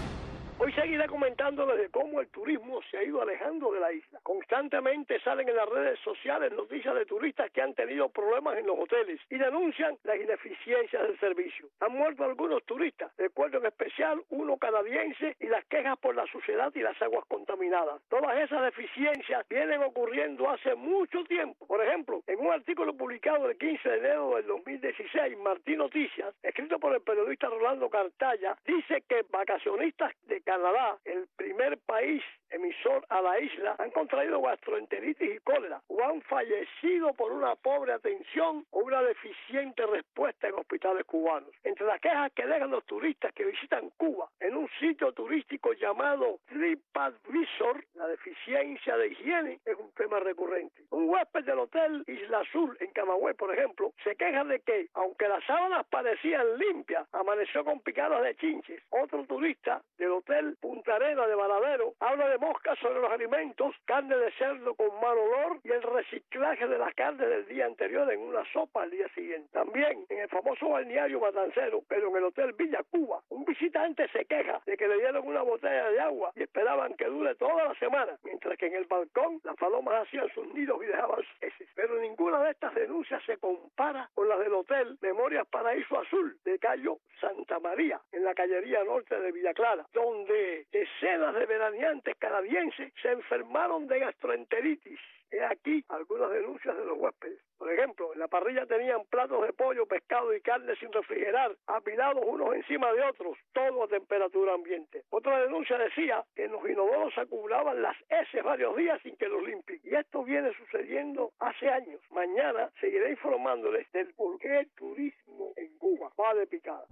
Hoy seguiré comentándoles de cómo el turismo se ha ido alejando de la isla. Constantemente salen en las redes sociales noticias de turistas que han tenido problemas en los hoteles y denuncian las ineficiencias del servicio. Han muerto algunos turistas, recuerdo en especial uno canadiense, y las quejas por la suciedad y las aguas contaminadas. Todas esas deficiencias vienen ocurriendo hace mucho tiempo. Por ejemplo, en un artículo publicado el 15 de enero del 2016, Martí Noticias, escrito por el periodista Rolando Cartaya, dice que vacacionistas de Canadá, el primer país emisor a la isla, han contraído gastroenteritis y cólera o han fallecido por una pobre atención o una deficiente respuesta en hospitales cubanos. Entre las quejas que dejan los turistas que visitan Cuba en un sitio turístico llamado TripAdvisor, la deficiencia de higiene es un tema recurrente. Un huésped del hotel Isla Azul en Camagüey, por ejemplo, se queja de que, aunque las sábanas parecían limpias, amaneció con picadas de chinches. Otro turista del hotel Punta Arena de Varadero habla de moscas sobre los alimentos, carne de cerdo con mal olor y el reciclaje de la carne del día anterior en una sopa al día siguiente. También en el famoso balneario Matancero, pero en el hotel Villa Cuba, un visitante se queja de que le dieron una botella de agua y esperaban que dure toda la semana, mientras que en el balcón las palomas hacían sus nidos y dejaban sus heces. Pero ninguna de estas denuncias se compara con las del hotel Memorias Paraíso Azul de Cayo Santa María, en la callería norte de Villa Clara, donde decenas de veraneantes canadienses se enfermaron de gastroenteritis. He aquí algunas denuncias de los huéspedes. Por ejemplo, en la parrilla tenían platos de pollo, pescado y carne sin refrigerar, apilados unos encima de otros, todo a temperatura ambiente. Otra denuncia decía que en los inodoros se acumulaban las heces varios días sin que los limpien. Y esto viene sucediendo hace años. Mañana seguiré informándoles del por qué el turismo en Cuba va de picada.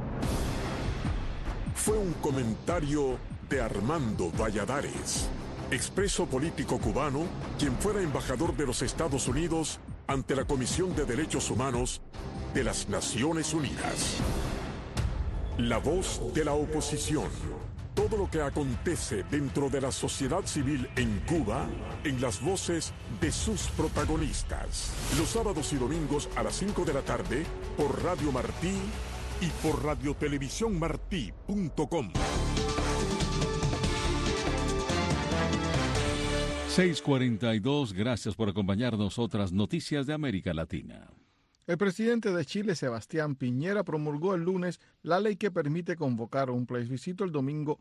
Fue un comentario de Armando Valladares, expreso político cubano, quien fuera embajador de los Estados Unidos ante la Comisión de Derechos Humanos de las Naciones Unidas. La voz de la oposición. Todo lo que acontece dentro de la sociedad civil en Cuba, en las voces de sus protagonistas. Los sábados y domingos a las 5 de la tarde por Radio Martí y por radiotelevisiónmartí.com. 6:42, gracias por acompañarnos. Otras noticias de América Latina. El presidente de Chile, Sebastián Piñera, promulgó el lunes la ley que permite convocar un plebiscito el domingo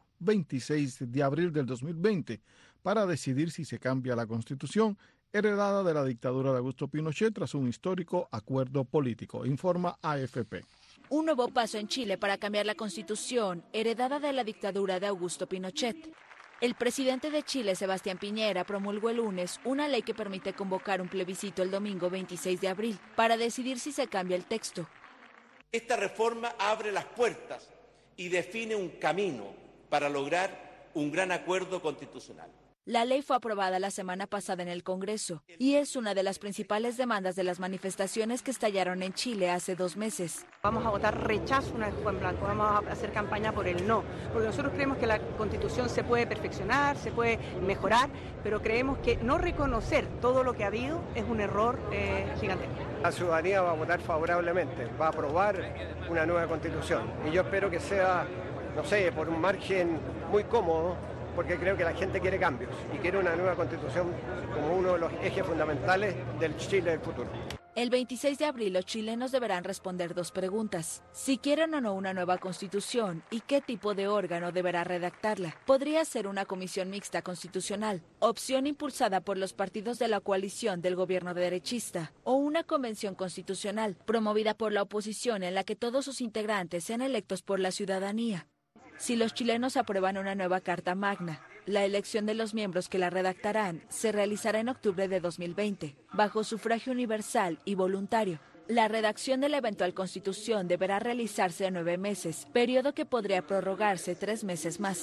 26 de abril del 2020 para decidir si se cambia la Constitución heredada de la dictadura de Augusto Pinochet tras un histórico acuerdo político, informa AFP. Un nuevo paso en Chile para cambiar la Constitución heredada de la dictadura de Augusto Pinochet. El presidente de Chile, Sebastián Piñera, promulgó el lunes una ley que permite convocar un plebiscito el domingo 26 de abril para decidir si se cambia el texto. Esta reforma abre las puertas y define un camino para lograr un gran acuerdo constitucional. La ley fue aprobada la semana pasada en el Congreso y es una de las principales demandas de las manifestaciones que estallaron en Chile hace 2 meses. Vamos a votar rechazo una vez en blanco, vamos a hacer campaña por el no, porque nosotros creemos que la Constitución se puede perfeccionar, se puede mejorar, pero creemos que no reconocer todo lo que ha habido es un error gigantesco. La ciudadanía va a votar favorablemente, va a aprobar una nueva Constitución y yo espero que sea, no sé, por un margen muy cómodo, porque creo que la gente quiere cambios y quiere una nueva Constitución como uno de los ejes fundamentales del Chile del futuro. El 26 de abril los chilenos deberán responder 2 preguntas: si quieren o no una nueva Constitución y qué tipo de órgano deberá redactarla. Podría ser una comisión mixta constitucional, opción impulsada por los partidos de la coalición del gobierno derechista, o una convención constitucional promovida por la oposición en la que todos sus integrantes sean electos por la ciudadanía. Si los chilenos aprueban una nueva Carta Magna, la elección de los miembros que la redactarán se realizará en octubre de 2020, bajo sufragio universal y voluntario. La redacción de la eventual Constitución deberá realizarse en 9 meses, periodo que podría prorrogarse 3 meses más.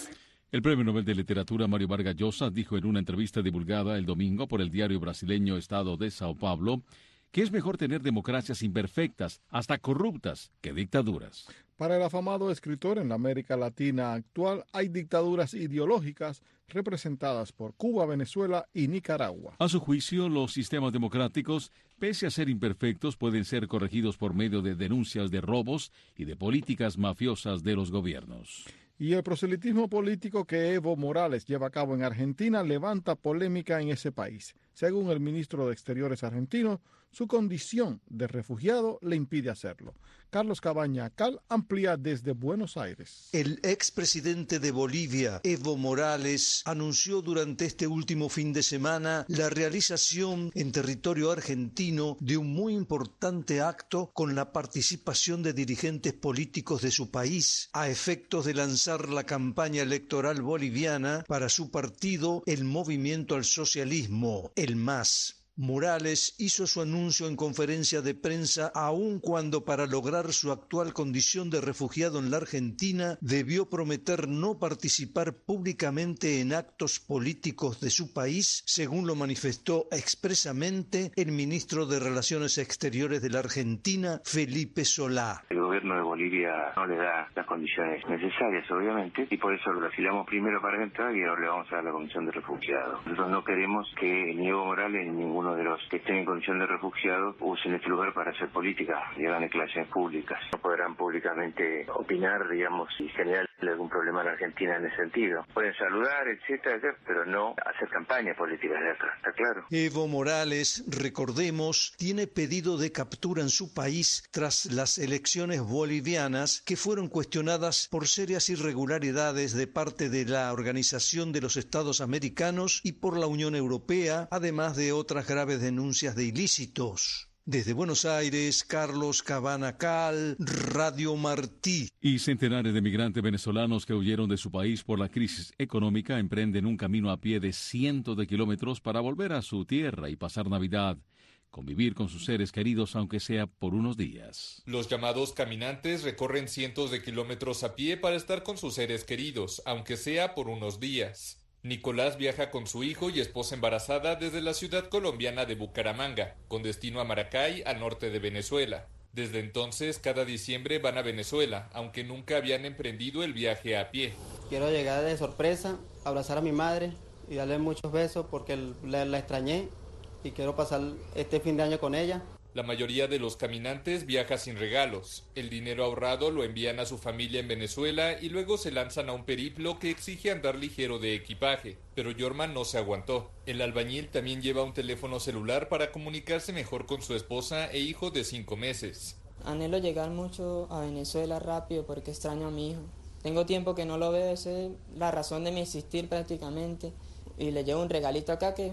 El Premio Nobel de Literatura Mario Vargas Llosa dijo en una entrevista divulgada el domingo por el diario brasileño Estado de Sao Paulo que es mejor tener democracias imperfectas, hasta corruptas, que dictaduras. Para el afamado escritor, en la América Latina actual hay dictaduras ideológicas representadas por Cuba, Venezuela y Nicaragua. A su juicio, los sistemas democráticos, pese a ser imperfectos, pueden ser corregidos por medio de denuncias de robos y de políticas mafiosas de los gobiernos. Y el proselitismo político que Evo Morales lleva a cabo en Argentina levanta polémica en ese país. Según el ministro de Exteriores argentino, su condición de refugiado le impide hacerlo. Carlos Cabaña Cal amplía desde Buenos Aires. El expresidente de Bolivia, Evo Morales, anunció durante este último fin de semana la realización en territorio argentino de un muy importante acto con la participación de dirigentes políticos de su país, a efectos de lanzar la campaña electoral boliviana para su partido, el Movimiento al Socialismo, el MAS. Morales hizo su anuncio en conferencia de prensa aun cuando para lograr su actual condición de refugiado en la Argentina debió prometer no participar públicamente en actos políticos de su país, según lo manifestó expresamente el ministro de Relaciones Exteriores de la Argentina, Felipe Solá. El gobierno de Bolivia no le da las condiciones necesarias, obviamente, y por eso lo afilamos primero para entrar y ahora le vamos a dar la condición de refugiado. Nosotros no queremos que ni Evo Morales ni ninguno de los que estén en condición de refugiados usen este lugar para hacer política y hagan declaraciones públicas. No podrán públicamente opinar, digamos, y generar algún problema en Argentina en ese sentido. Pueden saludar, etcétera, pero no hacer campaña política de acá, ¿está claro? Evo Morales, recordemos, tiene pedido de captura en su país tras las elecciones bolivianas que fueron cuestionadas por serias irregularidades de parte de la Organización de los Estados Americanos y por la Unión Europea, además de otras graves denuncias de ilícitos. Desde Buenos Aires, Carlos Cabana Cal, Radio Martí. Y centenares de migrantes venezolanos que huyeron de su país por la crisis económica emprenden un camino a pie de cientos de kilómetros para volver a su tierra y pasar Navidad, convivir con sus seres queridos aunque sea por unos días. Los llamados caminantes recorren cientos de kilómetros a pie para estar con sus seres queridos, aunque sea por unos días. Nicolás viaja con su hijo y esposa embarazada desde la ciudad colombiana de Bucaramanga, con destino a Maracay, al norte de Venezuela. Desde entonces, cada diciembre van a Venezuela, aunque nunca habían emprendido el viaje a pie. Quiero llegar de sorpresa, abrazar a mi madre y darle muchos besos porque la extrañé y quiero pasar este fin de año con ella. La mayoría de los caminantes viaja sin regalos. El dinero ahorrado lo envían a su familia en Venezuela y luego se lanzan a un periplo que exige andar ligero de equipaje. Pero Yorman no se aguantó. El albañil también lleva un teléfono celular para comunicarse mejor con su esposa e hijo de 5 meses. Anhelo llegar mucho a Venezuela rápido porque extraño a mi hijo. Tengo tiempo que no lo veo, esa es la razón de mi existir prácticamente. Y le llevo un regalito acá que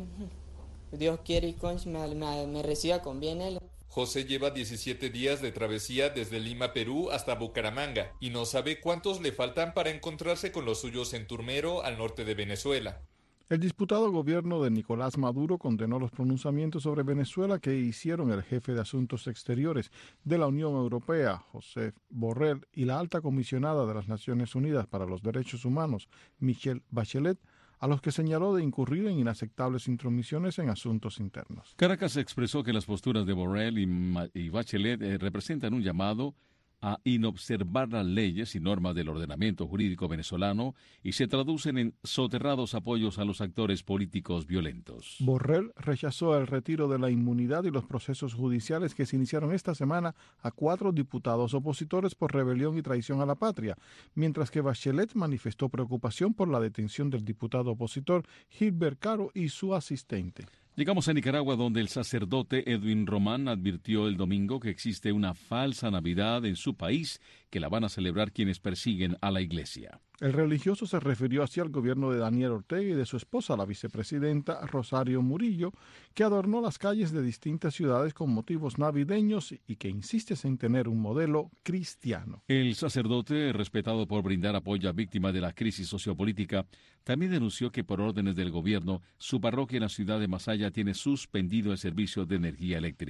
Dios quiere y me reciba con bien él. José lleva 17 días de travesía desde Lima, Perú, hasta Bucaramanga y no sabe cuántos le faltan para encontrarse con los suyos en Turmero, al norte de Venezuela. El disputado gobierno de Nicolás Maduro condenó los pronunciamientos sobre Venezuela que hicieron el jefe de Asuntos Exteriores de la Unión Europea, Josep Borrell, y la alta comisionada de las Naciones Unidas para los Derechos Humanos, Michelle Bachelet, a los que señaló de incurrir en inaceptables intromisiones en asuntos internos. Caracas expresó que las posturas de Borrell y Bachelet representan un llamado a inobservar las leyes y normas del ordenamiento jurídico venezolano y se traducen en soterrados apoyos a los actores políticos violentos. Borrell rechazó el retiro de la inmunidad y los procesos judiciales que se iniciaron esta semana a 4 diputados opositores por rebelión y traición a la patria, mientras que Bachelet manifestó preocupación por la detención del diputado opositor Gilbert Caro y su asistente. Llegamos a Nicaragua, donde el sacerdote Edwin Román advirtió el domingo que existe una falsa Navidad en su país que la van a celebrar quienes persiguen a la Iglesia. El religioso se refirió así al gobierno de Daniel Ortega y de su esposa, la vicepresidenta Rosario Murillo, que adornó las calles de distintas ciudades con motivos navideños y que insiste en tener un modelo cristiano. El sacerdote, respetado por brindar apoyo a víctimas de la crisis sociopolítica, también denunció que por órdenes del gobierno, su parroquia en la ciudad de Masaya tiene suspendido el servicio de energía eléctrica.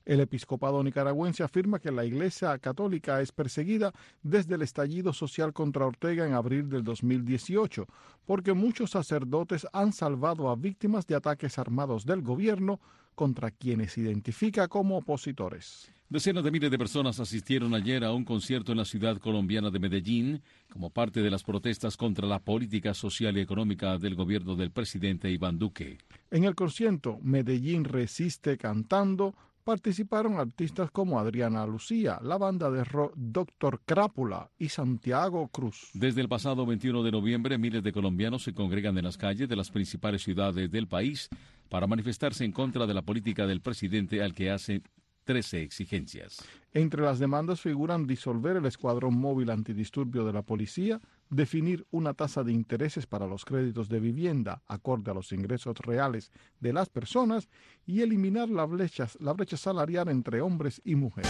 El episcopado nicaragüense afirma que la Iglesia Católica es perseguida desde el estallido social contra Ortega en abril del 2018, porque muchos sacerdotes han salvado a víctimas de ataques armados del gobierno contra quienes identifica como opositores. Decenas de miles de personas asistieron ayer a un concierto en la ciudad colombiana de Medellín como parte de las protestas contra la política social y económica del gobierno del presidente Iván Duque. En el concierto Medellín Resiste Cantando participaron artistas como Adriana Lucía, la banda de rock Dr. Crápula y Santiago Cruz. Desde el pasado 21 de noviembre, miles de colombianos se congregan en las calles de las principales ciudades del país para manifestarse en contra de la política del presidente, al que hace 13 exigencias. Entre las demandas figuran disolver el escuadrón móvil antidisturbio de la policía, definir una tasa de intereses para los créditos de vivienda acorde a los ingresos reales de las personas y eliminar la brecha salarial entre hombres y mujeres.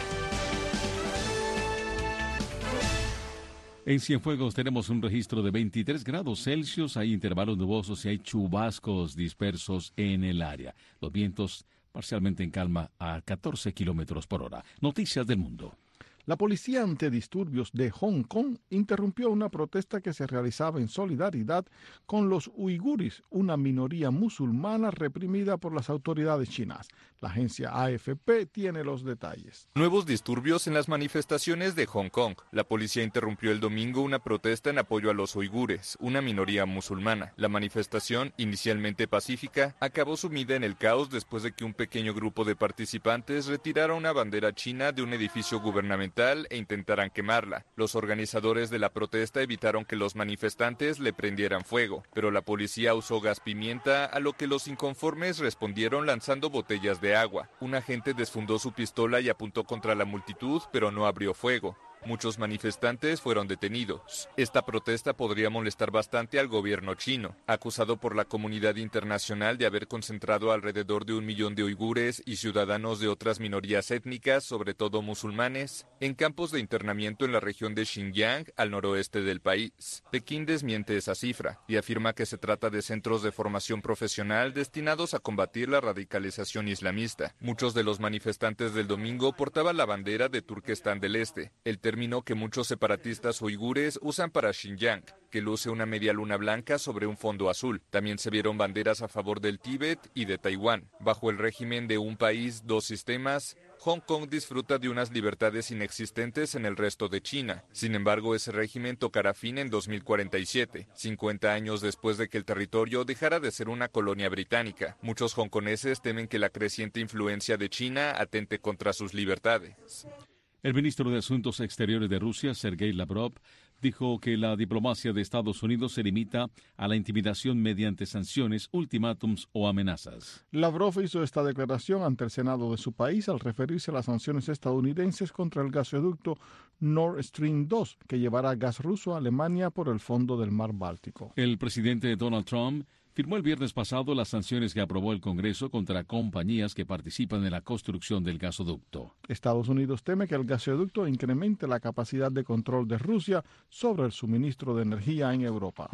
En Cienfuegos tenemos un registro de 23 grados Celsius, hay intervalos nubosos y hay chubascos dispersos en el área. Los vientos parcialmente en calma a 14 kilómetros por hora. Noticias del mundo. La policía antidisturbios de Hong Kong interrumpió una protesta que se realizaba en solidaridad con los uigures, una minoría musulmana reprimida por las autoridades chinas. La agencia AFP tiene los detalles. Nuevos disturbios en las manifestaciones de Hong Kong. La policía interrumpió el domingo una protesta en apoyo a los uigures, una minoría musulmana. La manifestación, inicialmente pacífica, acabó sumida en el caos después de que un pequeño grupo de participantes retirara una bandera china de un edificio gubernamental e intentaran quemarla. Los organizadores de la protesta evitaron que los manifestantes le prendieran fuego, pero la policía usó gas pimienta, a lo que los inconformes respondieron lanzando botellas de agua. Un agente desfundó su pistola y apuntó contra la multitud, pero no abrió fuego. Muchos manifestantes fueron detenidos. Esta protesta podría molestar bastante al gobierno chino, acusado por la comunidad internacional de haber concentrado alrededor de 1 millón de uigures y ciudadanos de otras minorías étnicas, sobre todo musulmanes, en campos de internamiento en la región de Xinjiang, al noroeste del país. Pekín desmiente esa cifra y afirma que se trata de centros de formación profesional destinados a combatir la radicalización islamista. Muchos de los manifestantes del domingo portaban la bandera de Turquestán del Este, el término que muchos separatistas uigures usan para Xinjiang, que luce una media luna blanca sobre un fondo azul. También se vieron banderas a favor del Tíbet y de Taiwán. Bajo el régimen de un país, dos sistemas, Hong Kong disfruta de unas libertades inexistentes en el resto de China. Sin embargo, ese régimen tocará fin en 2047, 50 años después de que el territorio dejara de ser una colonia británica. Muchos hongkoneses temen que la creciente influencia de China atente contra sus libertades. El ministro de Asuntos Exteriores de Rusia, Sergei Lavrov, dijo que la diplomacia de Estados Unidos se limita a la intimidación mediante sanciones, ultimátums o amenazas. Lavrov hizo esta declaración ante el Senado de su país al referirse a las sanciones estadounidenses contra el gasoducto Nord Stream 2, que llevará gas ruso a Alemania por el fondo del mar Báltico. El presidente Donald Trump firmó el viernes pasado las sanciones que aprobó el Congreso contra compañías que participan en la construcción del gasoducto. Estados Unidos teme que el gasoducto incremente la capacidad de control de Rusia sobre el suministro de energía en Europa.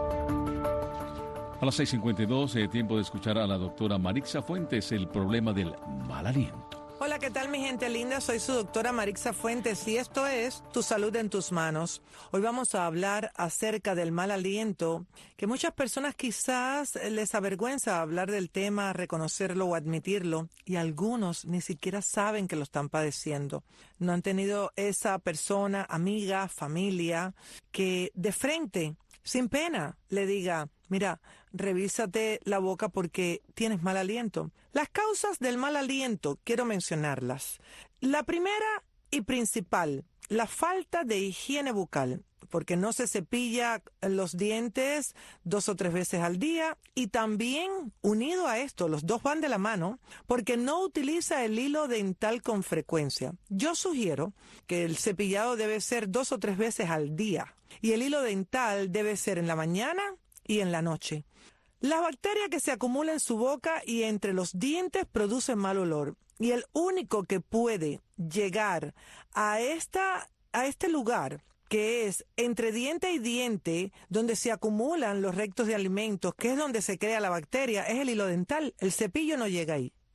A las 6:52, tiempo de escuchar a la doctora Marixa Fuentes, el problema del mal aliento. Hola, ¿qué tal mi gente linda? Soy su doctora Marixa Fuentes y esto es Tu Salud en Tus Manos. Hoy vamos a hablar acerca del mal aliento, que muchas personas quizás les avergüenza hablar del tema, reconocerlo o admitirlo, y algunos ni siquiera saben que lo están padeciendo. No han tenido esa persona, amiga, familia, que de frente, sin pena, le diga: mira, revísate la boca porque tienes mal aliento. Las causas del mal aliento, quiero mencionarlas. La primera y principal, la falta de higiene bucal, porque no se cepilla los dientes 2 o 3 veces al día, y también, unido a esto, los dos van de la mano, porque no utiliza el hilo dental con frecuencia. Yo sugiero que el cepillado debe ser 2 o 3 veces al día, y el hilo dental debe ser en la mañana y en la noche. La bacteria que se acumula en su boca y entre los dientes produce mal olor, y el único que puede llegar a este lugar, que es entre diente y diente, donde se acumulan los rectos de alimentos, que es donde se crea la bacteria, es el hilo dental. El cepillo no llega ahí.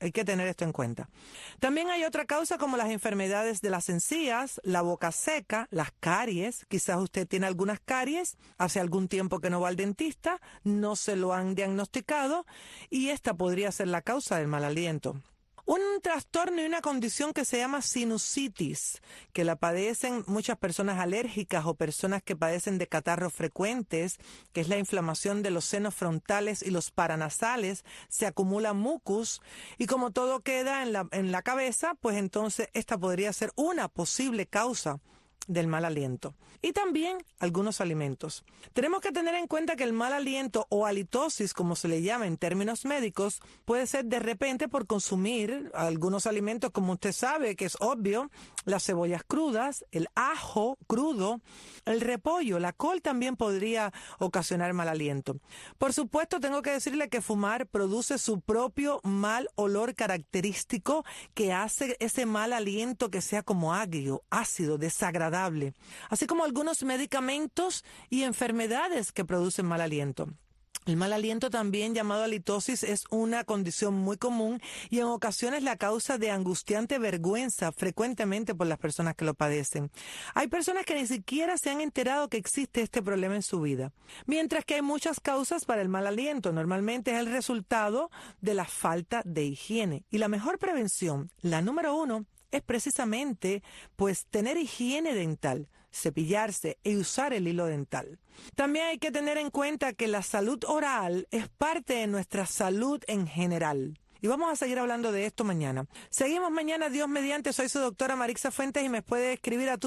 Hay que tener esto en cuenta. También hay otra causa como las enfermedades de las encías, la boca seca, las caries. Quizás usted tiene algunas caries, hace algún tiempo que no va al dentista, no se lo han diagnosticado y esta podría ser la causa del mal aliento. Un trastorno y una condición que se llama sinusitis, que la padecen muchas personas alérgicas o personas que padecen de catarros frecuentes, que es la inflamación de los senos frontales y los paranasales, se acumula mucus y como todo queda en la cabeza, pues entonces esta podría ser una posible causa del mal aliento. Y también algunos alimentos. Tenemos que tener en cuenta que el mal aliento o halitosis, como se le llama en términos médicos, puede ser de repente por consumir algunos alimentos, como usted sabe, que es obvio, las cebollas crudas, el ajo crudo, el repollo, la col también podría ocasionar mal aliento. Por supuesto, tengo que decirle que fumar produce su propio mal olor característico que hace ese mal aliento que sea como agrio, ácido, desagradable, así como algunos medicamentos y enfermedades que producen mal aliento. El mal aliento, también llamado halitosis, es una condición muy común y en ocasiones la causa de angustiante vergüenza frecuentemente por las personas que lo padecen. Hay personas que ni siquiera se han enterado que existe este problema en su vida. Mientras que hay muchas causas para el mal aliento. Normalmente es el resultado de la falta de higiene. Y la mejor prevención, la número 1, es precisamente pues tener higiene dental, cepillarse y usar el hilo dental. También hay que tener en cuenta que la salud oral es parte de nuestra salud en general. Y vamos a seguir hablando de esto mañana. Seguimos mañana, Dios mediante. Soy su doctora Marixa Fuentes y me puede escribir a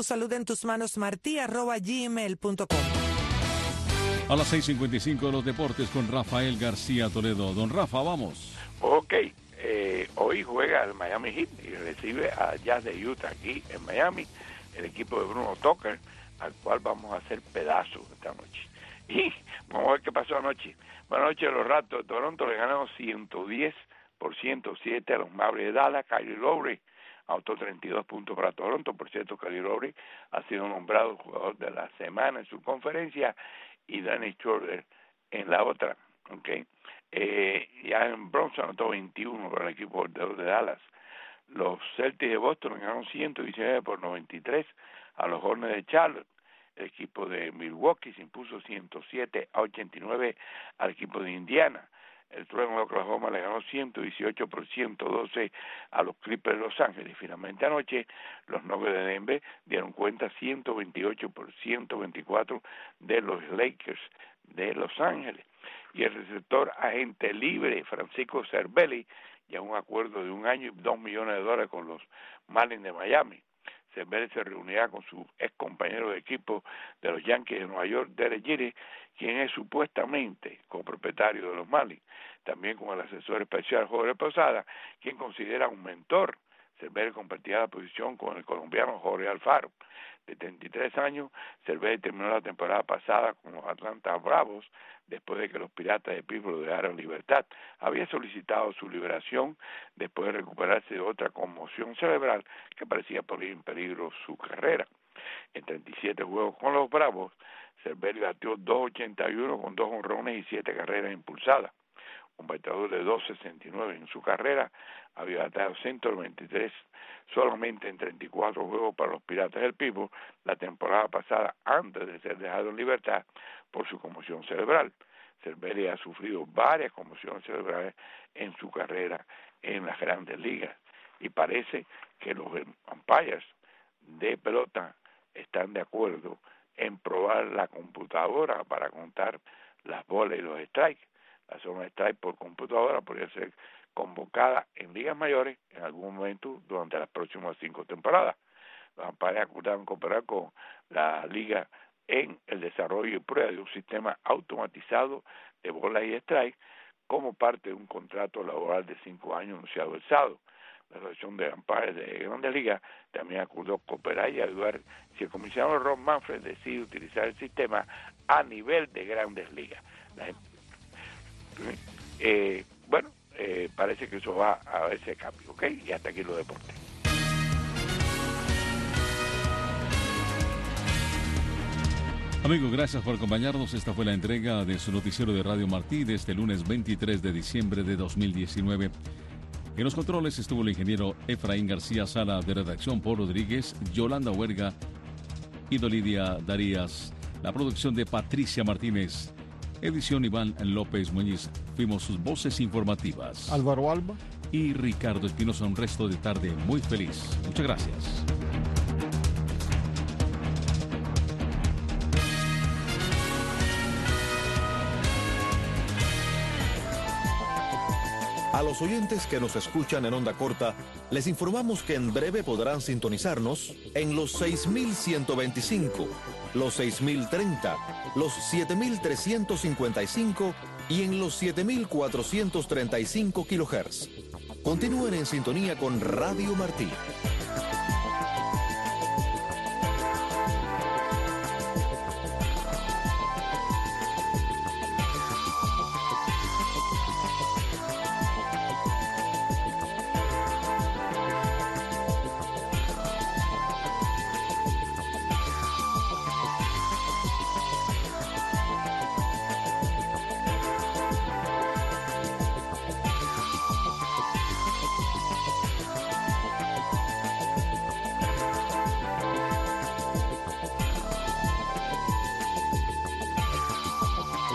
tusaludentusmanos@gmail.com. A las 6:55 los deportes con Rafael García Toledo. Don Rafa, vamos. Ok. Hoy juega el Miami Heat y recibe a Jazz de Utah aquí en Miami, el equipo de Bruno Tucker, al cual vamos a hacer pedazos esta noche. Y vamos a ver qué pasó anoche. Bueno, anoche los Raptors de Toronto le ganaron 110-107 a los Mavericks de Dallas. Kyle Lowry anotó 32 puntos para Toronto. Por cierto, Kyle Lowry ha sido nombrado jugador de la semana en su conferencia y Dennis Schroeder en la otra. Okay. Ya en Bronson anotó 21 para el equipo de Dallas. Los Celtics de Boston ganaron 119-93 a los Hornets de Charlotte. El equipo de Milwaukee se impuso 107-89 al equipo de Indiana. El Trueno de Oklahoma le ganó 118-112 a los Clippers de Los Ángeles. Y finalmente anoche los Nuggets de Denver dieron cuenta 128-124 de los Lakers de Los Ángeles. Y el receptor agente libre Francisco Cervelli ya un acuerdo de $1 año y $2 millones con los Marlins de Miami. Cervelli se reunirá con su ex compañero de equipo de los Yankees de Nueva York, Derek Jeter, quien es supuestamente copropietario de los Marlins. También con el asesor especial Jorge Posada, quien considera un mentor. Cervelli compartirá la posición con el colombiano Jorge Alfaro. De 33 años, Cervelli terminó la temporada pasada con los Atlanta Bravos, después de que los Piratas de Pittsburgh le dejaran libertad. Había solicitado su liberación después de recuperarse de otra conmoción cerebral que parecía poner en peligro su carrera. En 37 juegos con los Bravos, Cervelli batió .281 con 2 jonrones y 7 carreras impulsadas. Un bateador de .269 en su carrera, había bateado 193 solamente en 34 juegos para los Piratas del Pittsburgh la temporada pasada, antes de ser dejado en libertad por su conmoción cerebral. Cervelli ha sufrido varias conmociones cerebrales en su carrera en las Grandes Ligas y parece que los umpires de pelota están de acuerdo en probar la computadora para contar las bolas y los strikes. La zona de strike por computadora podría ser convocada en ligas mayores en algún momento durante las próximas 5 temporadas. Los umpires acordaron cooperar con la liga en el desarrollo y prueba de un sistema automatizado de bolas y strike como parte de un contrato laboral de 5 años anunciado el sábado. La Asociación de Umpires de Grandes Ligas también acordó cooperar y ayudar si el comisionado Ron Manfred decide utilizar el sistema a nivel de Grandes Ligas. Parece que eso va a ese cambio, ¿ok? Y hasta aquí los deportes. Amigos, gracias por acompañarnos. Esta fue la entrega de su noticiero de Radio Martí de este lunes 23 de diciembre de 2019. En los controles estuvo el ingeniero Efraín García, sala de redacción Paul Rodríguez, Yolanda Huerga y Dolidia Darías. La producción de Patricia Martínez. Edición Iván López Muñiz. Fuimos sus voces informativas. Álvaro Alba. Y Ricardo Espinosa. Un resto de tarde muy feliz. Muchas gracias. A los oyentes que nos escuchan en onda corta, les informamos que en breve podrán sintonizarnos en los 6.125, los 6.030, los 7.355 y en los 7.435 kHz. Continúen en sintonía con Radio Martí.